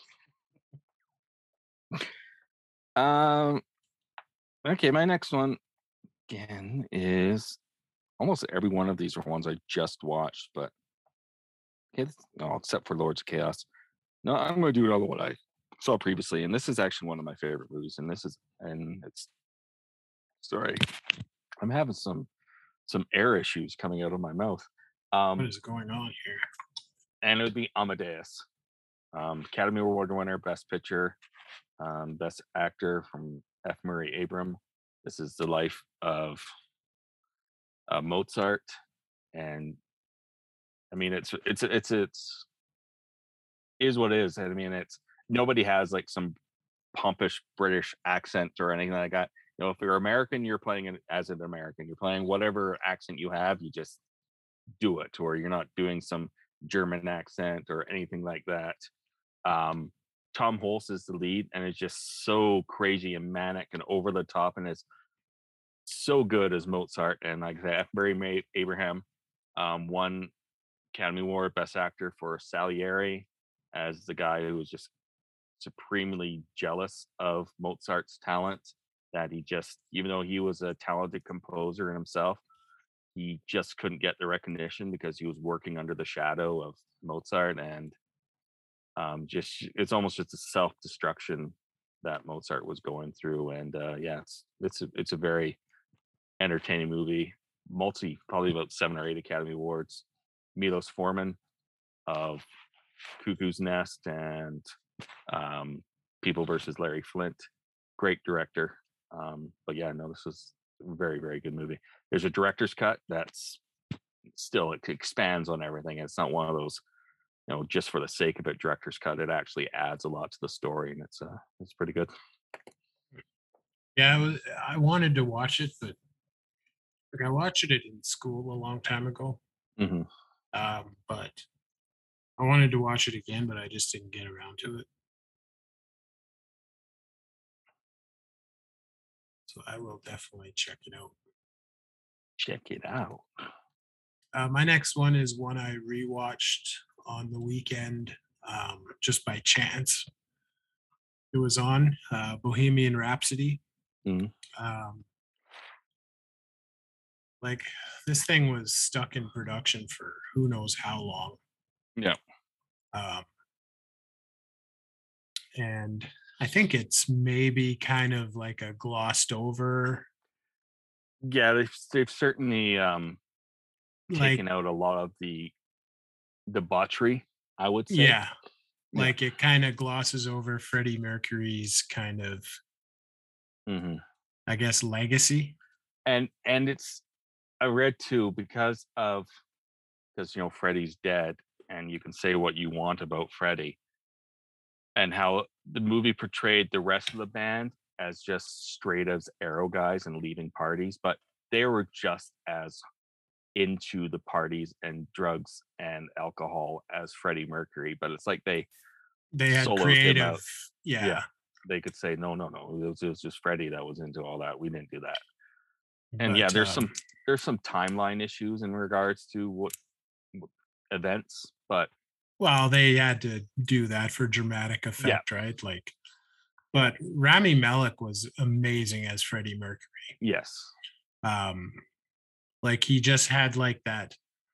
um. Okay, my next one again is almost every one of these are ones I just watched, but okay, this- no, except for Lords of Chaos. No, I'm going to do another one I saw previously, and this is actually one of my favorite movies. And this is, and it's sorry, I'm having some some air issues coming out of my mouth. Um, What is going on here? and it would be Amadeus, um, Academy Award winner, Best Picture, um, Best Actor from F. Murray Abram. This is the life of uh, Mozart, and I mean, it's it's it's it's is what it is. I mean, it's nobody has like some pompish British accent or anything like that. You know, if you're American, you're playing it as an American. You're playing whatever accent you have. You just do it, or you're not doing some German accent or anything like that. Um, Tom Hulce is the lead, and it's just so crazy and manic and over the top, and it's so good as Mozart. And like I said, F. Murray Abraham um, won Academy Award Best Actor for Salieri as the guy who was just supremely jealous of Mozart's talent. That he just, even though he was a talented composer in himself, he just couldn't get the recognition because he was working under the shadow of Mozart, and um, just it's almost just a self-destruction that Mozart was going through. And uh, yeah, it's it's a, it's a very entertaining movie. Multi, probably about seven or eight Academy Awards. Milos Forman of Cuckoo's Nest and um, People versus Larry Flint. Great director. Um, but yeah, no, this was a very, very good movie. There's a director's cut that's still, it expands on everything. It's not one of those, you know, just for the sake of it, director's cut. It actually adds a lot to the story, and it's uh, it's pretty good. Yeah, I, was, I wanted to watch it, but like I watched it in school a long time ago. Mm-hmm. Um, but I wanted to watch it again, but I just didn't get around to it. So I will definitely check it out. Check it out. Uh, my next one is one I rewatched on the weekend, um, just by chance. It was on uh, Bohemian Rhapsody. Mm. Um, like this thing was stuck in production for who knows how long. Yeah. Um, and I think it's maybe kind of like a glossed over. Yeah, they've they've certainly um, Like, taken out a lot of the debauchery, I would say. yeah, Yeah. like it kind of glosses over Freddie Mercury's kind of, Mm-hmm. I guess, legacy. And and it's I read too because of because you know Freddie's dead, and you can say what you want about Freddie, and how the movie portrayed the rest of the band as just straight as arrow guys and leaving parties, but they were just as into the parties and drugs and alcohol as Freddie Mercury. But it's like they They had soloed him creative, out. yeah. Yeah. They could say no, no, no. It was, it was just Freddie that was into all that. We didn't do that. And but, yeah, there's um, some there's some timeline issues in regards to what, what events, but Well, they had to do that for dramatic effect, right? Like, but Rami Malek was amazing as Freddie Mercury. yes, Um, like he just had like that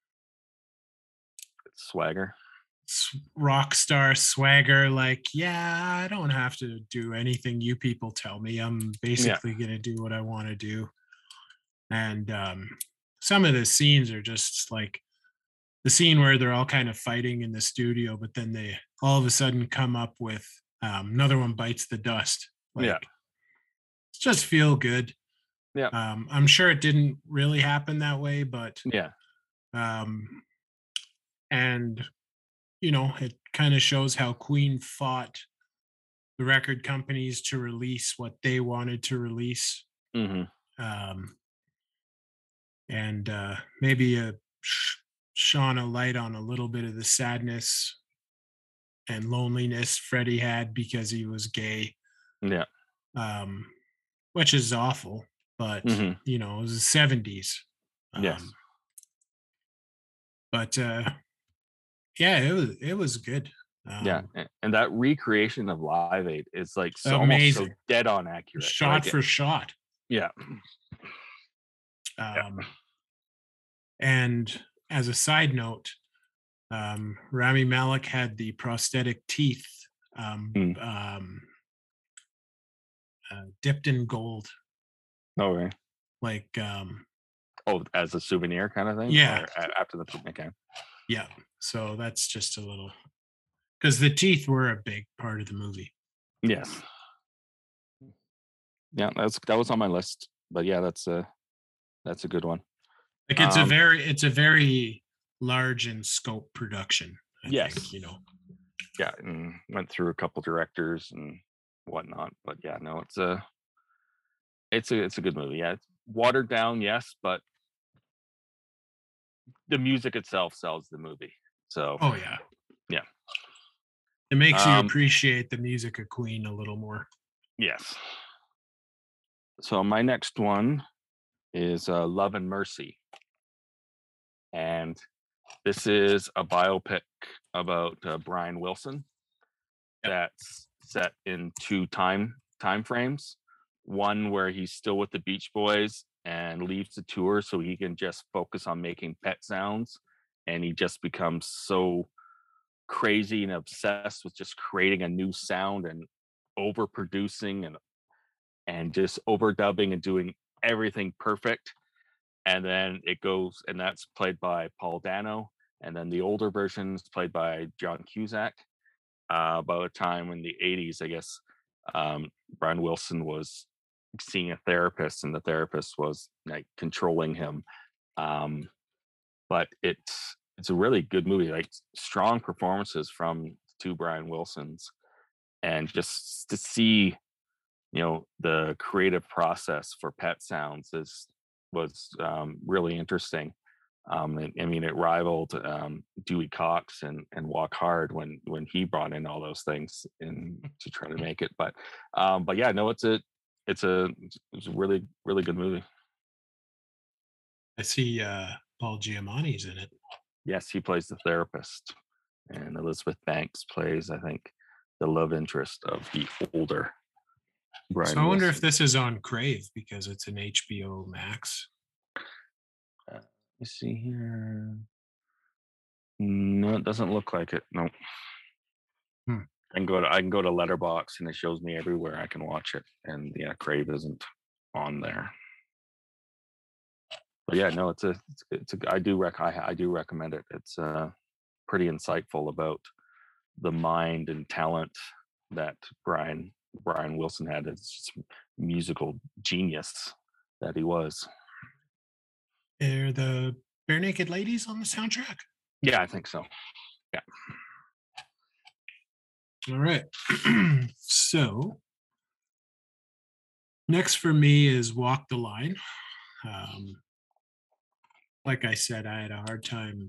swagger. s- rock star swagger. Like, yeah, I don't have to do anything you people tell me. I'm basically gonna do what I want to do. And um, some of the scenes are just like the scene where they're all kind of fighting in the studio, but then they all of a sudden come up with um, another one bites the dust. Like, Yeah. it's just feel good. Yeah. Um, I'm sure it didn't really happen that way, but Yeah, um, and you know, it kind of shows how Queen fought the record companies to release what they wanted to release. hmm Um, and uh, maybe a sh- shone a light on a little bit of the sadness and loneliness Freddie had because he was gay, yeah, um, which is awful. But hmm you know, it was the seventies. Um, Yes. but uh, yeah, it was it was good. Um, yeah, a- and that recreation of Live Aid is like so almost so Amazing. dead on accurate. shot Like, for shot. yeah, Um, And as a side note, um, Rami Malek had the prosthetic teeth um, Mm. um, uh, dipped in gold, no way. like um, Oh, as a souvenir kind of thing. Yeah. Or a- after the okay. yeah. So that's just a little because the teeth were a big part of the movie. Yes. Yeah, that's that was on my list, but yeah, that's a that's a good one. Like it's a Um, very it's a very large in scope production. I Yes. think, you know. Yeah, and went through a couple directors and whatnot, but yeah, no, it's a it's a it's a good movie. Yeah, it's watered down, yes, but the music itself sells the movie. So Oh yeah, yeah. It makes you Um, appreciate the music of Queen a little more. yes. So my next one is uh, Love and Mercy, and this is a biopic about uh, Brian Wilson that's set in two time time frames. One where he's still with the Beach Boys and leaves the tour so he can just focus on making pet sounds, and he just becomes so crazy and obsessed with just creating a new sound and overproducing and and just overdubbing and doing everything perfect. And then it goes, and that's played by Paul Dano, and then the older version is played by John Cusack. Uh, by the time in the eighties, I guess, um, Brian Wilson was seeing a therapist, and the therapist was like controlling him. Um, but it's it's a really good movie, like strong performances from two Brian Wilsons, and just to see, you know, the creative process for Pet Sounds is was um, really interesting. Um, and, I mean, it rivaled um, Dewey Cox and, and Walk Hard when when he brought in all those things in to try to make it. But um, but yeah, no, it's a it's a it's a really really good movie. I see uh, Paul Giamatti's in it. Yes, he plays the therapist, and Elizabeth Banks plays, I think, the love interest of the older Brian. So I wonder Wilson. if this is on Crave because it's an H B O Max. Uh, let me see here. No, it doesn't look like it. No. Hmm. I can go to I can go to Letterbox and it shows me everywhere I can watch it, and yeah, Crave isn't on there. But yeah, no, it's a it's, it's a I do rec I, I do recommend it. It's uh pretty insightful about the mind and talent that Brian Brian Wilson had. It's just musical genius that he was. Are the Bare Naked Ladies on the soundtrack? Yeah, I think so. Yeah. All right. So next for me is Walk the Line. Um, like I said, I had a hard time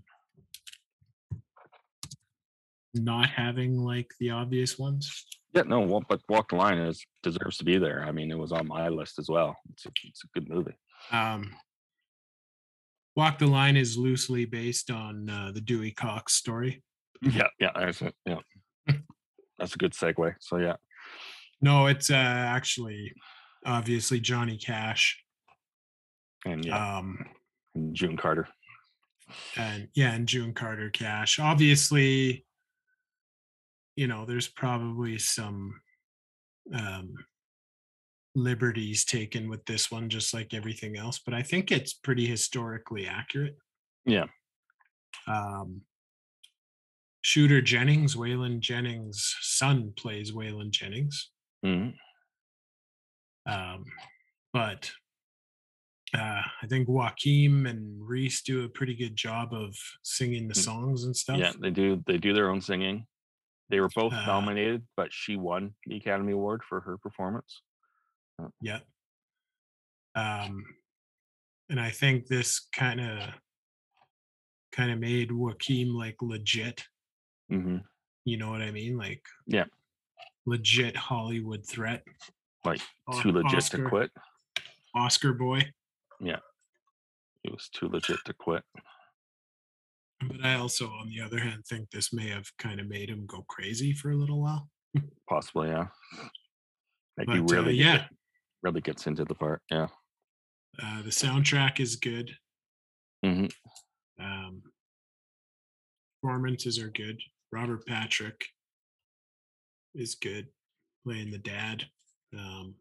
not having like the obvious ones. Yeah, no, well, but Walk the Line is deserves to be there. I mean, it was on my list as well. It's a, it's a good movie. Um, Walk the Line is loosely based on uh, the Dewey Cox story. Yeah, yeah, that's it. Yeah, that's a good segue. So yeah, No, it's uh, actually obviously Johnny Cash. and yeah, Um, and June Carter. and yeah, and June Carter Cash. Obviously, you know, there's probably some um, liberties taken with this one, just like everything else, but I think it's pretty historically accurate. Yeah. Um, Shooter Jennings, Waylon Jennings' son, plays Waylon Jennings. hmm Um, but uh, I think Joaquin and Reese do a pretty good job of singing the songs and stuff. Yeah, they do. They do their own singing. They were both Uh, nominated, but she won the Academy Award for her performance. Yeah. Um, and I think this kind of kind of made Joaquin like legit. hmm You know what I mean? Like Yeah. legit Hollywood threat. Like O- too legit Oscar, to quit. Oscar boy. It was too legit to quit. But I also, on the other hand, think this may have kind of made him go crazy for a little while. Possibly, yeah. Like he But uh, really, yeah, really gets into the part. Yeah. uh, the soundtrack is good. hmm Um, performances are good. Robert Patrick is good playing the dad. Um,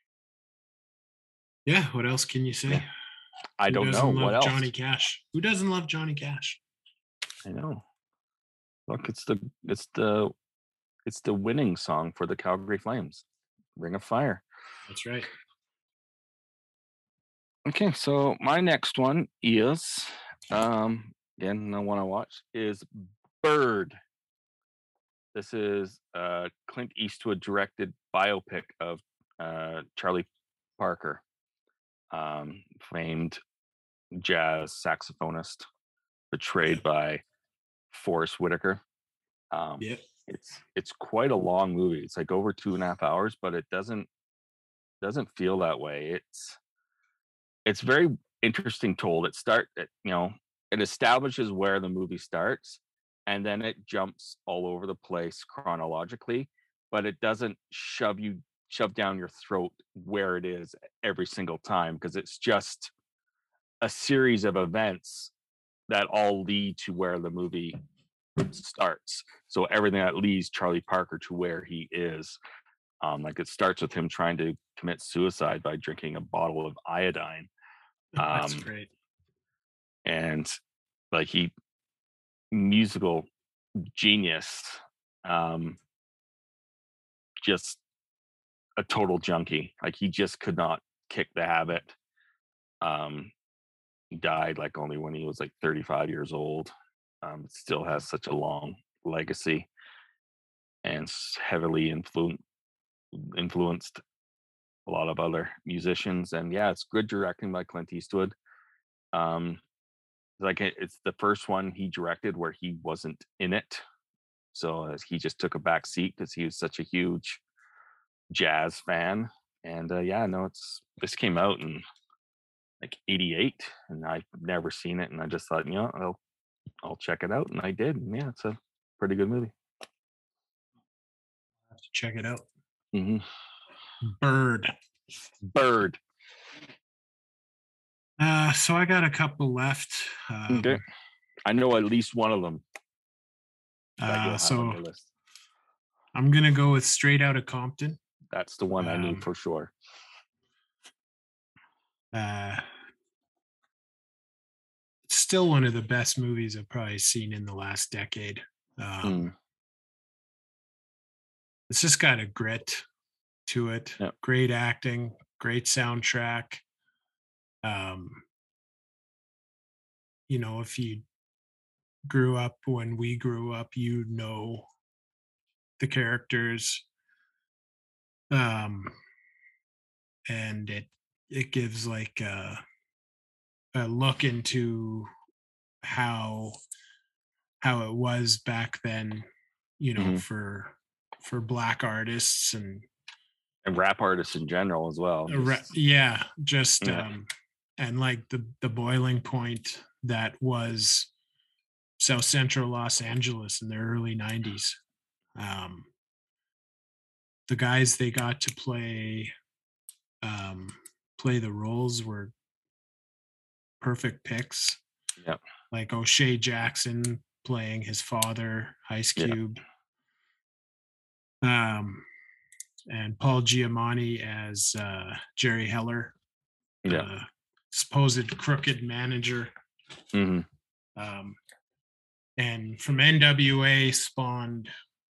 yeah, what else can you say? Yeah. I Who don't doesn't know love what else. Johnny Cash? Who doesn't love Johnny Cash? I know. Look, it's the it's the it's the winning song for the Calgary Flames, Ring of Fire. That's right. Okay, so my next one is um again the one I watched is Bird. This is uh Clint Eastwood directed biopic of uh Charlie Parker, um famed jazz saxophonist betrayed Yeah. by Forrest Whitaker. Um Yeah. it's it's quite a long movie. It's like over two and a half hours, but it doesn't doesn't feel that way. It's it's very interesting told. It start it, you know, it establishes where the movie starts and then it jumps all over the place chronologically, but it doesn't shove you shove down your throat where it is every single time because it's just a series of events that all lead to where the movie starts. So everything that leads Charlie Parker to where he is. Um, like it starts with him trying to commit suicide by drinking a bottle of iodine. That's Um, great. and like he musical genius, um, just a total junkie. Like he just could not kick the habit. Um, he died like only when he was like thirty-five years old. Um, still has such a long legacy and s- heavily influ- influenced a lot of other musicians. And yeah, it's good directing by Clint Eastwood. Um, like it- it's the first one he directed where he wasn't in it, so uh, he just took a back seat because he was such a huge jazz fan. And uh, yeah, no, it's this came out in like eighty-eight, and I've never seen it, and I just thought, you know, I'll I'll check it out, and I did. And yeah, it's a pretty good movie. Have to check it out. hmm Bird. Bird. Uh, so I got a couple left. Um, Okay, I know at least one of them that you'll uh, have so on your list. I'm gonna go with Straight Outta Compton. That's the one I knew um, for sure. Uh, it's still one of the best movies I've probably seen in the last decade. Um, Mm. It's just got a grit to it. Yep. Great acting, great soundtrack. Um, you know, if you grew up when we grew up, you know the characters. Um, and it it gives like a, a look into how how it was back then, you know, Mhm. for for black artists and And rap artists in general as well. a re- Just- yeah, just Yeah. um and like the the boiling point that was South Central Los Angeles in the early nineties. Um the guys they got to play um play the roles were perfect picks. Yep. Like O'Shea Jackson playing his father, Ice Yeah. Cube. Um, and Paul Giamatti as uh, Jerry Heller, Yeah. uh, supposed crooked manager. hmm Um, and from N W A spawned,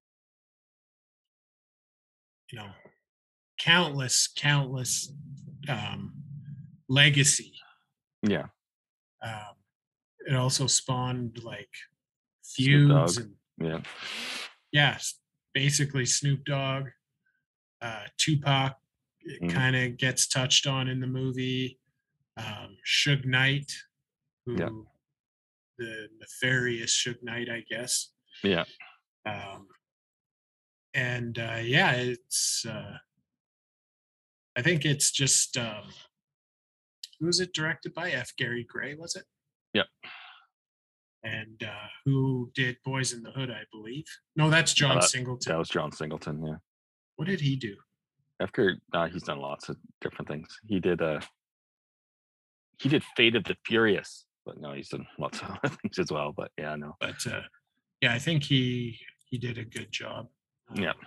you know, countless, countless um, legacy. Yeah. Um, it also spawned like Snoop feuds Dogg. and Yeah. yes, basically Snoop Dogg, uh, Tupac. It Mhm. kind of gets touched on in the movie. Um, Suge Knight, who Yeah. the nefarious Suge Knight, I guess. Yeah. Um, and uh, yeah, it's. Uh, I think it's just. Um, who was it directed by? F. Gary Gray, was it? Yep. and uh, who did Boys in the Hood, I believe. No, that's No, John that, Singleton. that was John Singleton. Yeah. What did he do? After uh, he's done lots of different things. He did uh he did Fate of the Furious, but no, he's done lots of other things as well. But yeah, no. But uh, yeah, I think he he did a good job. Um, Yeah.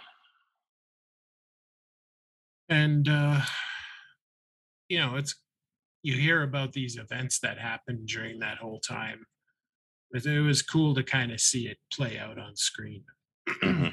And uh, you know, it's you hear about these events that happened during that whole time. But it was cool to kind of see it play out on screen. Mhm.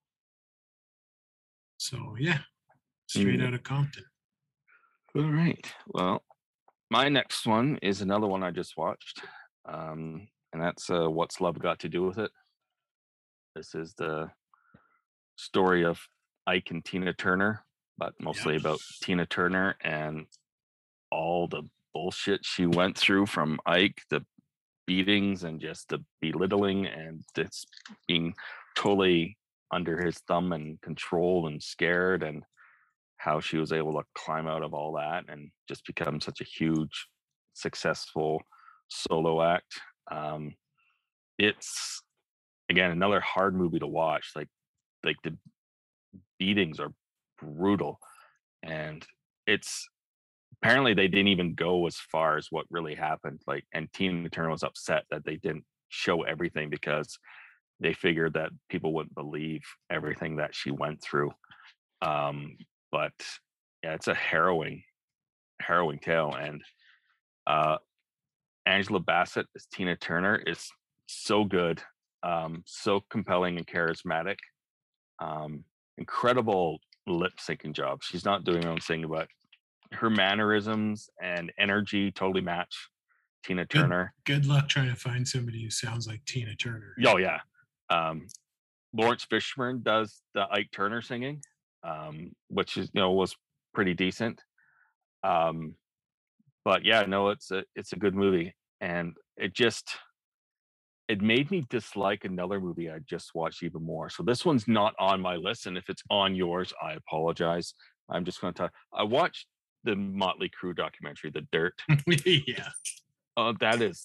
So yeah, straight Mm. out of Compton. All right. Well, my next one is another one I just watched. Um, and that's uh, What's Love Got to Do with It? This is the story of Ike and Tina Turner, but mostly Yeah. about Tina Turner and all the bullshit she went through from Ike, the beatings and just the belittling and it's being totally under his thumb and controlled and scared, and how she was able to climb out of all that and just become such a huge, successful solo act. Um, it's again another hard movie to watch. Like, like the beatings are brutal, and it's apparently they didn't even go as far as what really happened. Like, and Tina Turner was upset that they didn't show everything because they figured that people wouldn't believe everything that she went through. Um, but yeah, it's a harrowing, harrowing tale. And uh, Angela Bassett as Tina Turner is so good, um, so compelling and charismatic. Um, incredible lip syncing job. She's not doing her own singing, but her mannerisms and energy totally match Tina Turner. Good, good luck trying to find somebody who sounds like Tina Turner. Oh yeah. Um, Lawrence Fishburne does the Ike Turner singing, um, which is you know was pretty decent. Um, but yeah, no, it's a it's a good movie, and it just it made me dislike another movie I just watched even more. So this one's not on my list, and if it's on yours, I apologize. I'm just going to talk. I watched the Motley Crue documentary, The Dirt. Yeah. Uh, that is,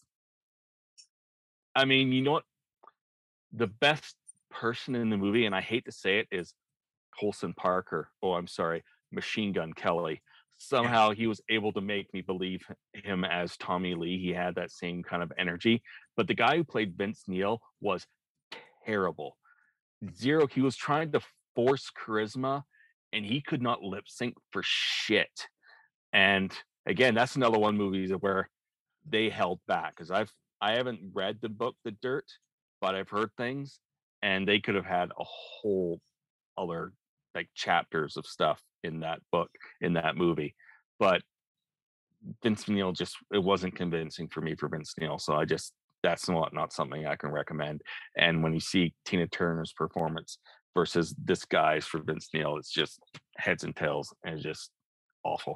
I mean, you know what? The best person in the movie, and I hate to say it, is Colson Parker. Oh, I'm sorry, Machine Gun Kelly. Somehow he was able to make me believe him as Tommy Lee. He had that same kind of energy. But the guy who played Vince Neil was terrible. Zero. He was trying to force charisma, and he could not lip sync for shit. And again, that's another one movie where they held back, because I've I haven't read the book The Dirt, but I've heard things, and they could have had a whole other like chapters of stuff in that book, in that movie. But Vince Neil just it wasn't convincing for me for Vince Neil. So I just that's not not something I can recommend. And when you see Tina Turner's performance versus this guy's for Vince Neil, it's just heads and tails, and it's just awful.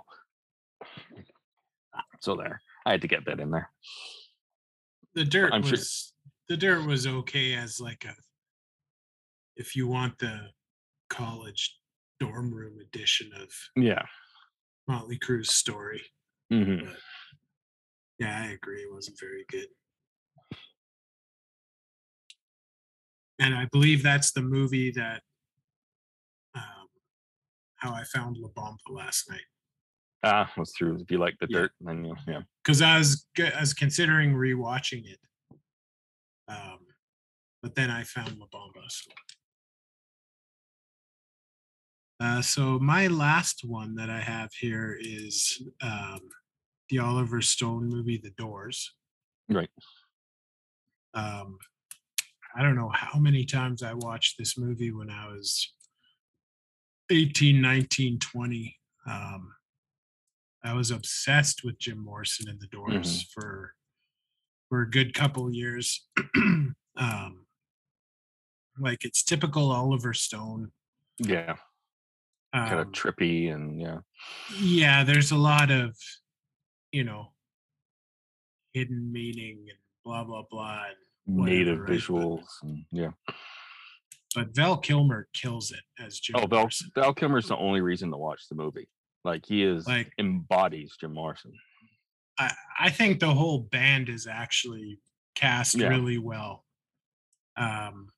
So there, I had to get that in there. The Dirt I'm sure- was the Dirt was okay as like a if you want the college dorm room edition of Yeah. Motley Crue's story. hmm But yeah, I agree. It wasn't very good. And I believe that's the movie that um, How I Found La Bamba last night. Ah, was through. If you like The Yeah. Dirt, then you yeah. Because I was g- I was considering rewatching it. Um, but then I found La Bamba. So. Uh, so my last one that I have here is um, the Oliver Stone movie, The Doors. Right. Um, I don't know how many times I watched this movie when I was eighteen, nineteen, twenty. Um, I was obsessed with Jim Morrison and The Doors for for a good couple years. um, like it's typical Oliver Stone. Yeah. Kind of Um, trippy and yeah. yeah, there's a lot of, you know, hidden meaning and blah blah blah. And Native whatever, right? visuals. And, yeah. But Val Kilmer kills it as Jim Oh, Val, Morrison. Val Kilmer's the only reason to watch the movie. Like he is Like- embodies Jim Morrison. I, I think the whole band is actually cast Yeah. really well. Um,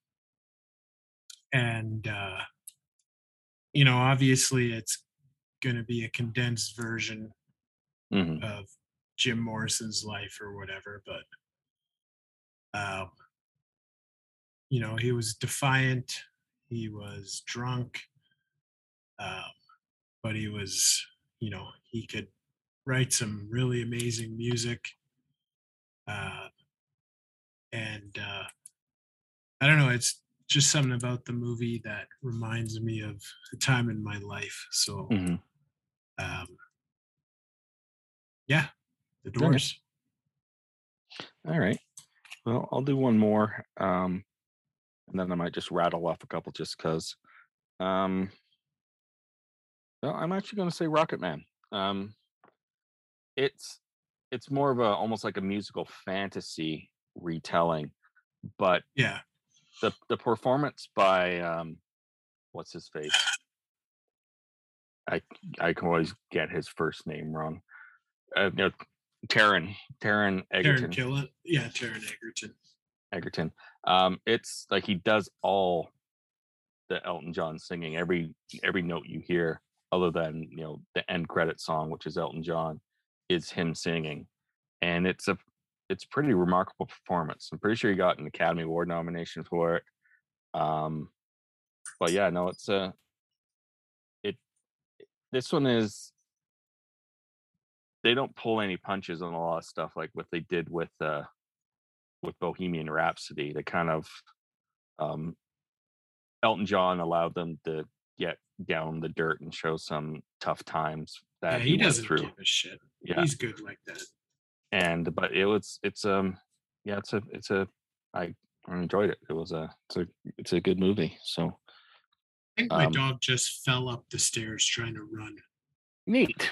and, uh, you know, obviously it's going to be a condensed version Mhm. of Jim Morrison's life or whatever, but, um, you know, he was defiant, he was drunk, um, but he was, you know, he could write some really amazing music. Uh, and uh, I don't know, it's just something about the movie that reminds me of a time in my life. So, Mhm. um, yeah, The Okay. Doors. All right. Well, I'll do one more, um, and then I might just rattle off a couple just because. Um, well, I'm actually going to say Rocket Man. Um, it's it's more of a almost like a musical fantasy retelling, but Yeah, the the performance by um, what's his face? I I can always get his first name wrong. Uh, no, Taron Taron Taron Egerton. Killen. Yeah, Taron Egerton. Egerton. Um, it's like he does all the Elton John singing. Every every note you hear, other than you know the end credit song, which is Elton John, is him singing, and it's a it's pretty remarkable performance. I'm pretty sure he got an Academy Award nomination for it. Um, but yeah, no, it's a it. This one is they don't pull any punches on a lot of stuff like what they did with uh with Bohemian Rhapsody. They kind of um Elton John allowed them to get down the dirt and show some tough times Yeah, that he he went doesn't through. give a shit. Yeah, He's good like that. and but it was it's um yeah it's a it's a I enjoyed it. It was a it's a it's a good movie. So I think my um dog just fell up the stairs trying to run. neat.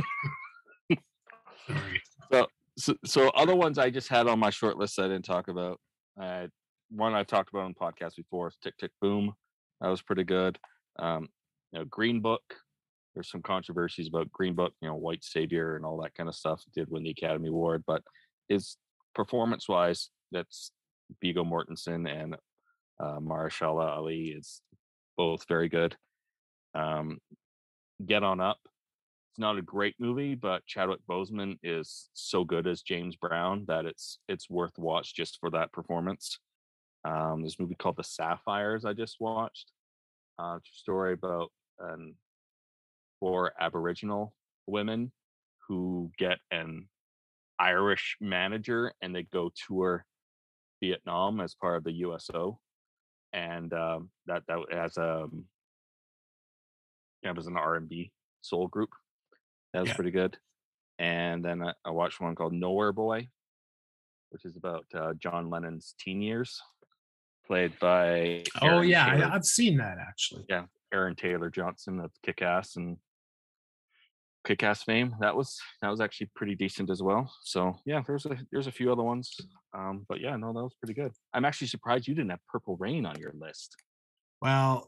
Sorry. So, so so other ones I just had on my short list I didn't talk about. Uh, one I've talked about on the podcast before is Tick Tick Boom. That was pretty good. Um, you know, Green Book. There's some controversies about Green Book, you know, white savior and all that kind of stuff. Did win the Academy Award, but his performance-wise, that's Viggo Mortensen and uh, Mahershala Ali is both very good. Um, Get On Up. It's not a great movie, but Chadwick Boseman is so good as James Brown that it's it's worth watch just for that performance. Um, there's a movie called The Sapphires I just watched. Uh, it's a story about um, four Aboriginal women who get an Irish manager and they go tour Vietnam as part of the U S O, and um, that that as a it was an R and B soul group. That was Yeah. pretty good. And then I, I watched one called Nowhere Boy, which is about uh, John Lennon's teen years, played by Oh Aaron yeah, Taylor, I, I've seen that actually. yeah, Aaron Taylor Johnson of Kick-Ass and Kick-Ass fame. That was that was actually pretty decent as well. So yeah, there's a there's a few other ones, um, but yeah, no, that was pretty good. I'm actually surprised you didn't have Purple Rain on your list. Well,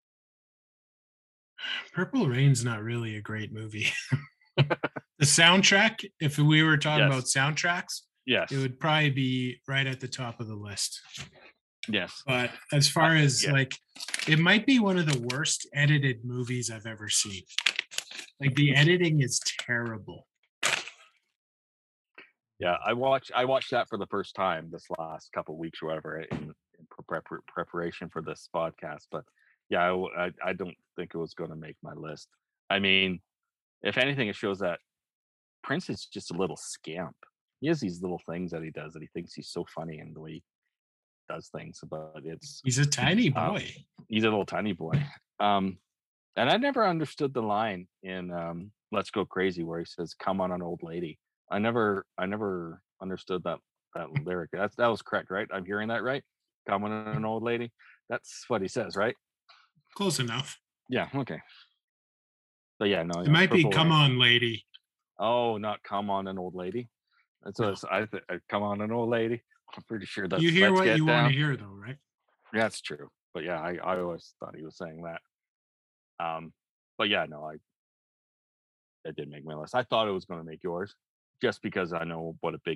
Purple Rain's not really a great movie. The soundtrack, if we were talking Yes. about soundtracks, Yes, it would probably be right at the top of the list. yes, But as far Uh, as yeah. like, it might be one of the worst edited movies I've ever seen. Like the editing is terrible. yeah. I watched I watched that for the first time this last couple weeks or whatever in, in prep, preparation for this podcast. But yeah, I, w- I, I don't think it was going to make my list. I mean, if anything, it shows that Prince is just a little scamp. He has these little things that he does that he thinks he's so funny and the way he does things, but it's He's a tiny Um, boy. he's a little tiny boy. Um, and I never understood the line in um, "Let's Go Crazy" where he says, "Come on, an old lady." I never, I never understood that that lyric. That's that was correct, right? I'm hearing that right. "Come on, an old lady." That's what he says, right? Close enough. Yeah. Okay. But yeah, no. It yeah, might be Purple "Come Rain. On, Lady." Oh, not "Come on, an old lady." That's what No. it's- I th- uh, "Come on, an old lady." I'm pretty sure that's You hear Let's what Get you Down. want to hear, though, right? Yeah, that's true. But yeah, I, I always thought he was saying that. Um, but yeah, no, I that did make my list. I thought it was going to make yours, just because I know what a big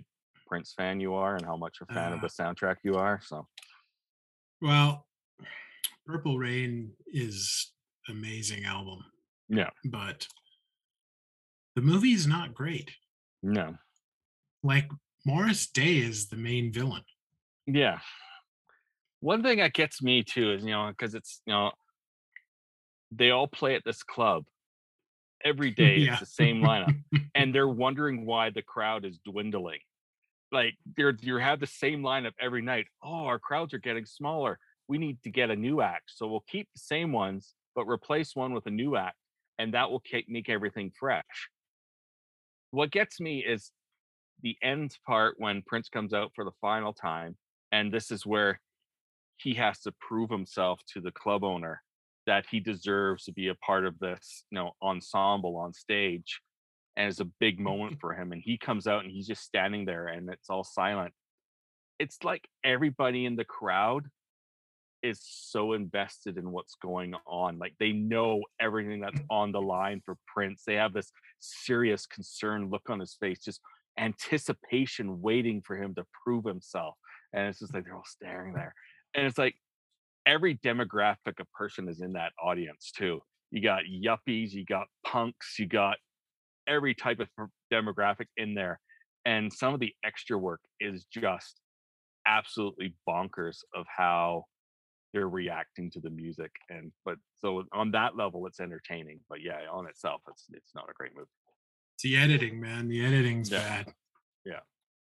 Prince fan you are and how much a fan Uh, of the soundtrack you are. So Well, Purple Rain is amazing album, yeah, but the movie is not great. no, Like Morris Day is the main villain. yeah. One thing that gets me too is, you know, because it's, you know, they all play at this club every day. Yeah. It's the same lineup, and they're wondering why the crowd is dwindling. Like they're you have the same lineup every night. Oh, our crowds are getting smaller. We need to get a new act, so we'll keep the same ones, but replace one with a new act, and that will ke- make everything fresh. What gets me is the end part when Prince comes out for the final time, and this is where he has to prove himself to the club owner that he deserves to be a part of this, you know, ensemble on stage. And it's a big moment for him. And he comes out and he's just standing there and it's all silent. It's like everybody in the crowd is so invested in what's going on. Like they know everything that's on the line for Prince. They have this serious concerned look on his face, just anticipation waiting for him to prove himself. And it's just like they're all staring there. And it's like every demographic of person is in that audience too. You got yuppies, you got punks, you got every type of demographic in there. And some of the extra work is just absolutely bonkers of how they're reacting to the music. And but so on that level it's entertaining. But yeah, on itself it's it's not a great movie. It's the editing, man. The editing's Yeah. bad. Yeah.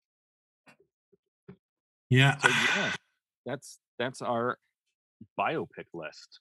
Yeah. So yeah, that's that's our biopic list.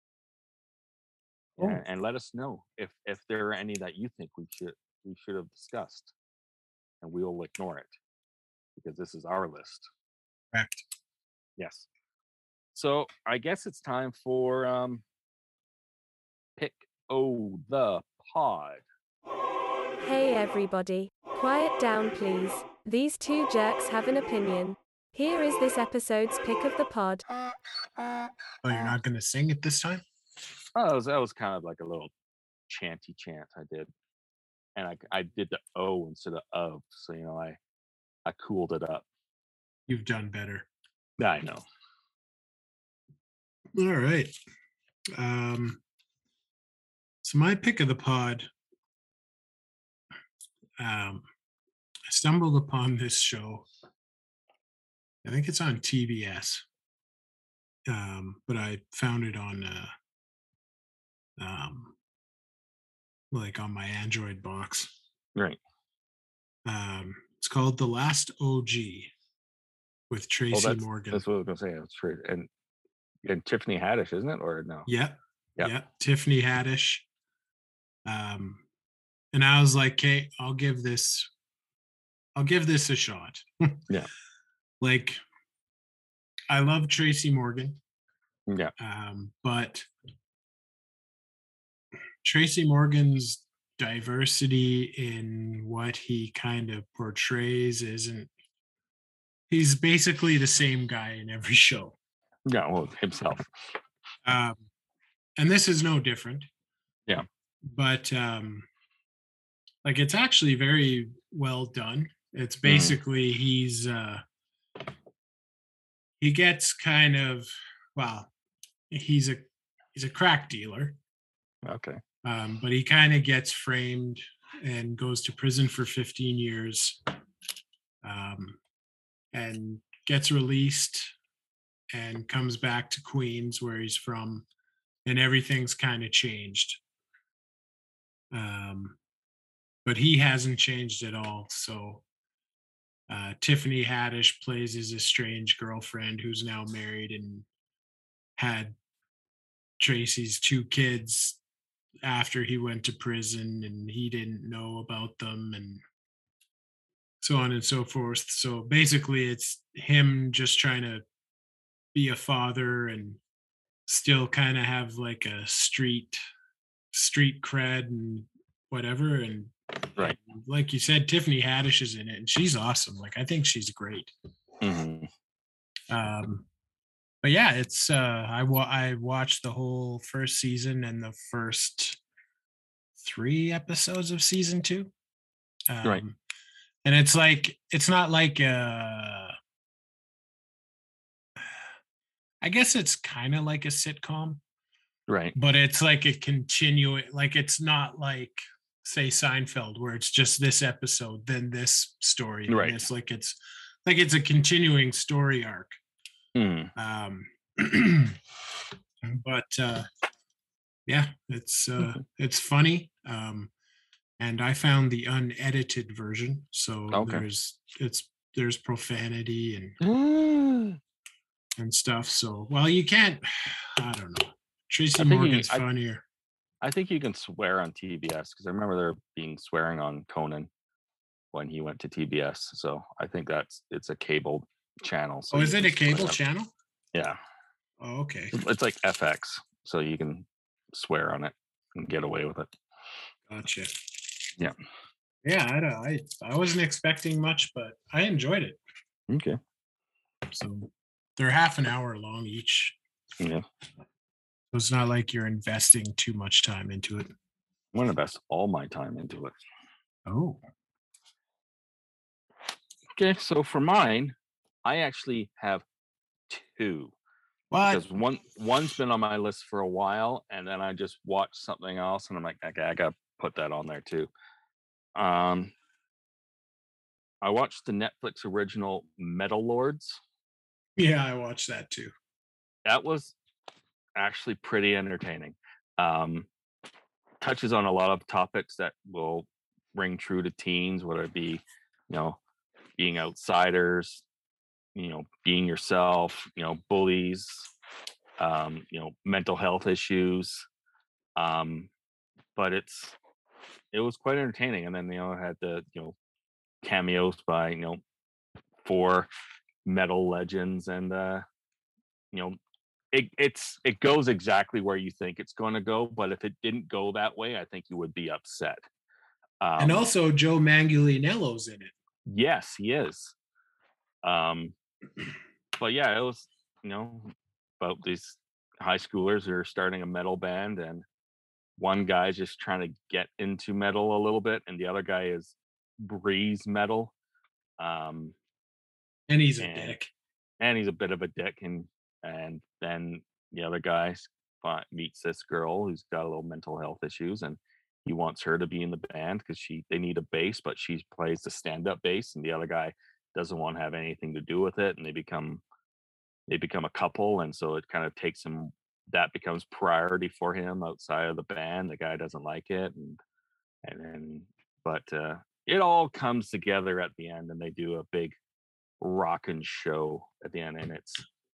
Oh. Yeah, and let us know if if there are any that you think we should we should have discussed, and we will ignore it because this is our list. Correct. Yes. So I guess it's time for um pick oh the pod. Hey everybody, quiet down please. These two jerks have an opinion. Here is this episode's pick of the pod. Oh, you're not going to sing it this time? Oh, that was, that was kind of like a little chanty chant I did, and I I did the O instead of of, so you know I I cooled it up. You've done better. I know. All right. Um, so my pick of the pod, um, I stumbled upon this show. I think it's on T B S, um, but I found it on, uh, um, like on my Android box. Right. Um, it's called The Last O G with Tracy Oh, that's, Morgan. that's what I was gonna say. That's true. And and Tiffany Haddish, isn't it? Or no? Yep. Yep. Yep. Tiffany Haddish. Um, and I was like, okay, I'll give this, I'll give this a shot. Yeah. Like, I love Tracy Morgan. Yeah. Um, but Tracy Morgan's diversity in what he kind of portrays isn't, he's basically the same guy in every show. Yeah. Well, himself. Um, and this is no different. Yeah. But um, like it's actually very well done. It's basically mm. he's uh, he gets kind of well, he's a he's a crack dealer. Okay. Um, but he kind of gets framed and goes to prison for fifteen years, um, and gets released and comes back to Queens where he's from, and everything's kind of changed. Um, but he hasn't changed at all. So uh, Tiffany Haddish plays his estranged girlfriend who's now married and had Tracy's two kids after he went to prison, and he didn't know about them, and so on and so forth. So basically it's him just trying to be a father and still kind of have like a street street cred and whatever. And right, and like you said, Tiffany Haddish is in it and she's awesome. Like I think she's great. Mm-hmm. Um, but yeah, it's uh, I wa- I watched the whole first season and the first three episodes of season two. Um, right. And it's like it's not like uh I guess it's kind of like a sitcom, Right. but it's like a continuing, like it's not like say Seinfeld where it's just this episode, then this story, then Right. this. Like it's like it's a continuing story arc. Mm. Um, but uh, yeah, it's uh, it's funny. Um, and I found the unedited version, so Okay. there's it's there's profanity and I and stuff. So well, you can't. I don't know. Tracy think you- Morgan's I- funnier. I think you can swear on T B S because I remember there being swearing on Conan when he went to T B S. So I think that's it's a cable channel. So Oh, is you it can a swear cable on- channel? Yeah, Oh, okay. it's like F X, so you can swear on it and get away with it. Gotcha. Yeah. Yeah, I don't, I I wasn't expecting much, but I enjoyed it. Okay. So they're half an hour long each. Yeah, So it's not like you're investing too much time into it. I'm gonna invest all my time into it. Oh. Okay, so for mine, I actually have two. What? Because one one's been on my list for a while, and then I just watched something else, and I'm like, okay, I gotta put that on there too. Um, I watched the Netflix original Metal Lords. Yeah, I watched that too. That was actually pretty entertaining. Um, touches on a lot of topics that will ring true to teens, whether it be, you know, being outsiders, you know, being yourself, you know, bullies, um, you know, mental health issues. Um, but it's it was quite entertaining. And then, you know, it had the, you know, cameos by, you know, four metal legends, and uh, you know, it it's it goes exactly where you think it's going to go. But if it didn't go that way, I think you would be upset. Um, And also Joe Manganiello's in it. yes, he is. Um, but yeah, it was, you know, about these high schoolers who are starting a metal band, and one guy's just trying to get into metal a little bit, and the other guy is breeze metal. Um, And he's a and, dick. and he's a bit of a dick, and and then the other guy fi- meets this girl who's got a little mental health issues, and he wants her to be in the band because she they need a bass, but she plays the stand-up bass, and the other guy doesn't want to have anything to do with it, and they become they become a couple, and so it kind of takes him that becomes priority for him outside of the band. The guy doesn't like it, and and then but uh it all comes together at the end, and they do a big rockin' show at the end, and it's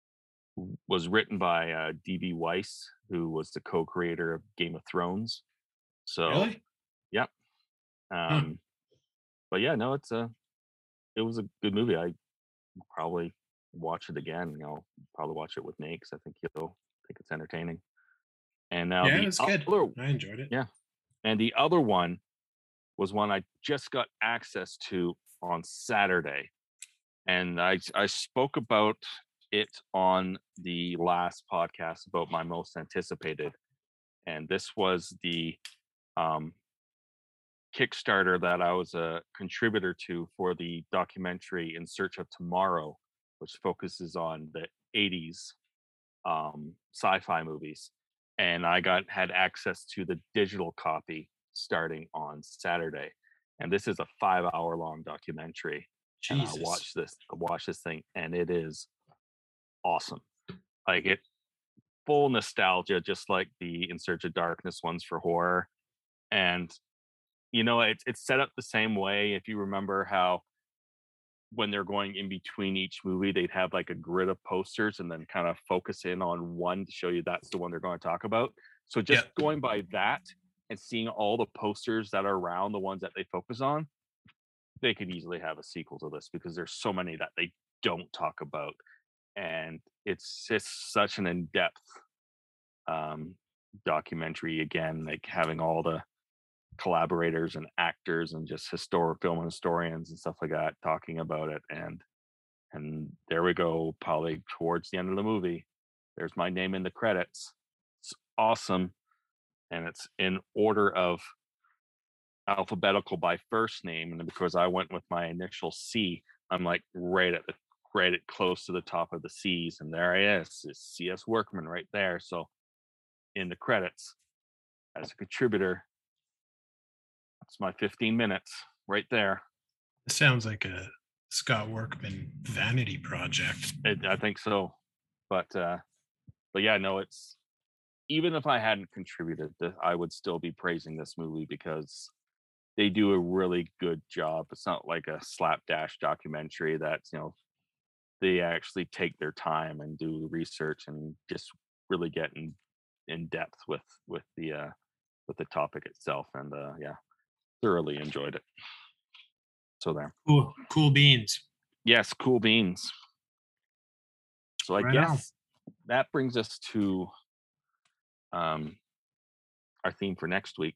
was written by uh D B Weiss, who was the co-creator of Game of Thrones. So Really? yep. Um but yeah, no, it's a it was a good movie. I probably watch it again. You know, probably watch it with Nate because I think he'll think it's entertaining. And now Yeah, the it's good. other, I enjoyed it. yeah, and the other one was one I just got access to on Saturday, and I I spoke about it on the last podcast about my most anticipated, and this was the um, Kickstarter that I was a contributor to for the documentary In Search of Tomorrow, which focuses on the eighties um, sci-fi movies. And I got had access to the digital copy starting on Saturday. And this is a five-hour long documentary. And I Jesus. watched this, I watched this thing, and it is awesome. Like it, full nostalgia, just like the In Search of Darkness ones for horror. And you know, it's it's set up the same way. If you remember how when they're going in between each movie, they'd have like a grid of posters and then kind of focus in on one to show you that's the one they're going to talk about. So just Yeah. going by that and seeing all the posters that are around the ones that they focus on, they could easily have a sequel to this because there's so many that they don't talk about. And it's just such an in-depth um, documentary, again, like having all the collaborators and actors and just historic film historians and stuff like that talking about it. And and there we go, probably towards the end of the movie, there's my name in the credits. It's awesome. And it's in order of alphabetical by first name, and because I went with my initial C, I'm like right at the right at close to the top of the C's, and there he is, is C S Workman right there. So in the credits as a contributor, that's my fifteen minutes right there. It sounds like a Scott Workman vanity project. It, I think so, but uh, but yeah, no, it's even if I hadn't contributed, I would still be praising this movie because they do a really good job. It's not like a slapdash documentary that's, you know, they actually take their time and do research and just really get in, in depth with with the uh, with the topic itself. And uh, yeah, thoroughly enjoyed it. So there. Cool, cool beans. Yes, cool beans. So I Right guess on. that brings us to um, our theme for next week.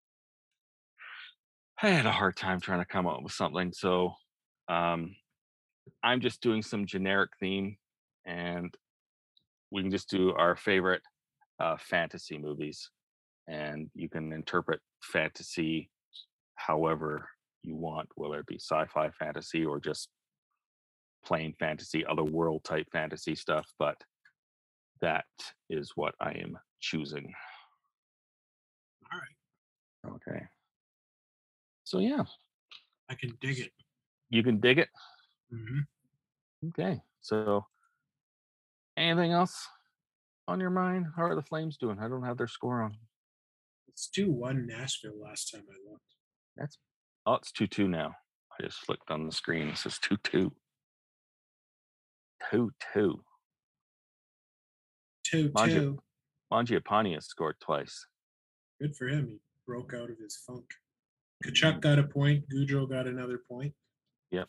I had a hard time trying to come up with something, so um, I'm just doing some generic theme, and we can just do our favorite uh, fantasy movies, and you can interpret fantasy however you want, whether it be sci-fi fantasy or just plain fantasy, other world type fantasy stuff, but that is what I am choosing. All right. Okay. So yeah, I can dig it. you can dig it. Mm-hmm. Okay. So anything else on your mind? How are the Flames doing? I don't have their score on. It's two one Nashville last time I looked. That's oh, it's two two now. I just flicked on the screen. It says two two. Two two. two Mangi- two. Mangiapane has scored twice. Good for him. He broke out of his funk. Kachuk got a point. Goudreau got another point. Yep.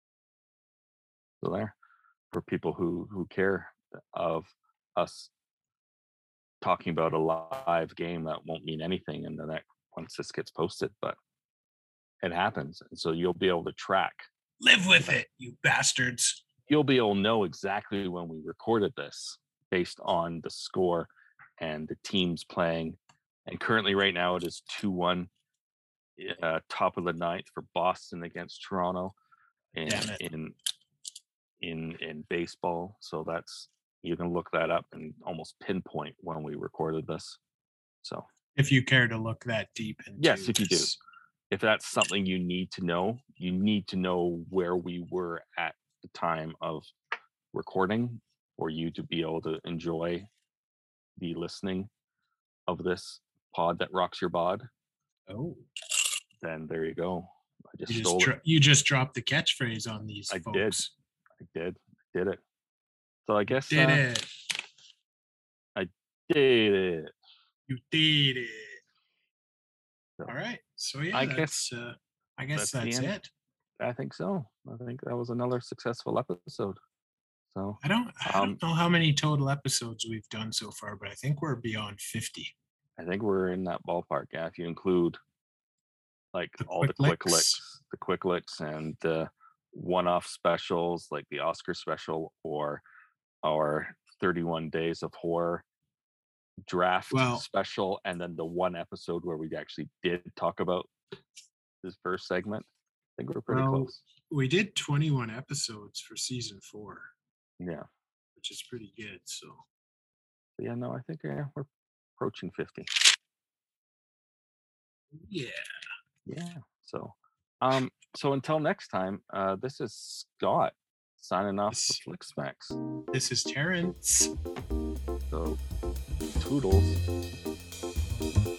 So there, for people who who care of us talking about a live game, that won't mean anything in the next once this gets posted, but it happens, and so you'll be able to track. Live with it, you bastards. You'll be able to know exactly when we recorded this based on the score and the teams playing. And currently, right now, it is two one. Uh, top of the ninth for Boston against Toronto in Damn it. in in in baseball. So that's, you can look that up and almost pinpoint when we recorded this. So If you care to look that deep into yes, if you do, this. if that's something you need to know, you need to know where we were at the time of recording for you to be able to enjoy the listening of this pod that rocks your bod. Oh, Then there you go. I just you stole just, it. dro- you just dropped the catchphrase on these I folks. did. I did. I did it. So I guess Did uh, it. did it. You did it. So, All right. So yeah, I that's, guess uh, I guess that's the that's, end. it. I think so. I think that was another successful episode. So I don't I Um, don't know how many total episodes we've done so far, but I think we're beyond fifty. I think we're in that ballpark. Yeah, if you include like The all quick the quick licks. licks, the quick licks, and uh, one-off specials like the Oscar special or our thirty-one Days of Horror draft Well- special, and then the one episode where we actually did talk about this first segment. I think we're pretty Well, close. We did twenty-one episodes for season four, Yeah. which is pretty good. So But yeah, no, I think yeah, we're approaching fifty. yeah. Yeah. So, um, so until next time, uh, this is Scott signing off for This- Flick Smacks. This is Terrence. So, toodles.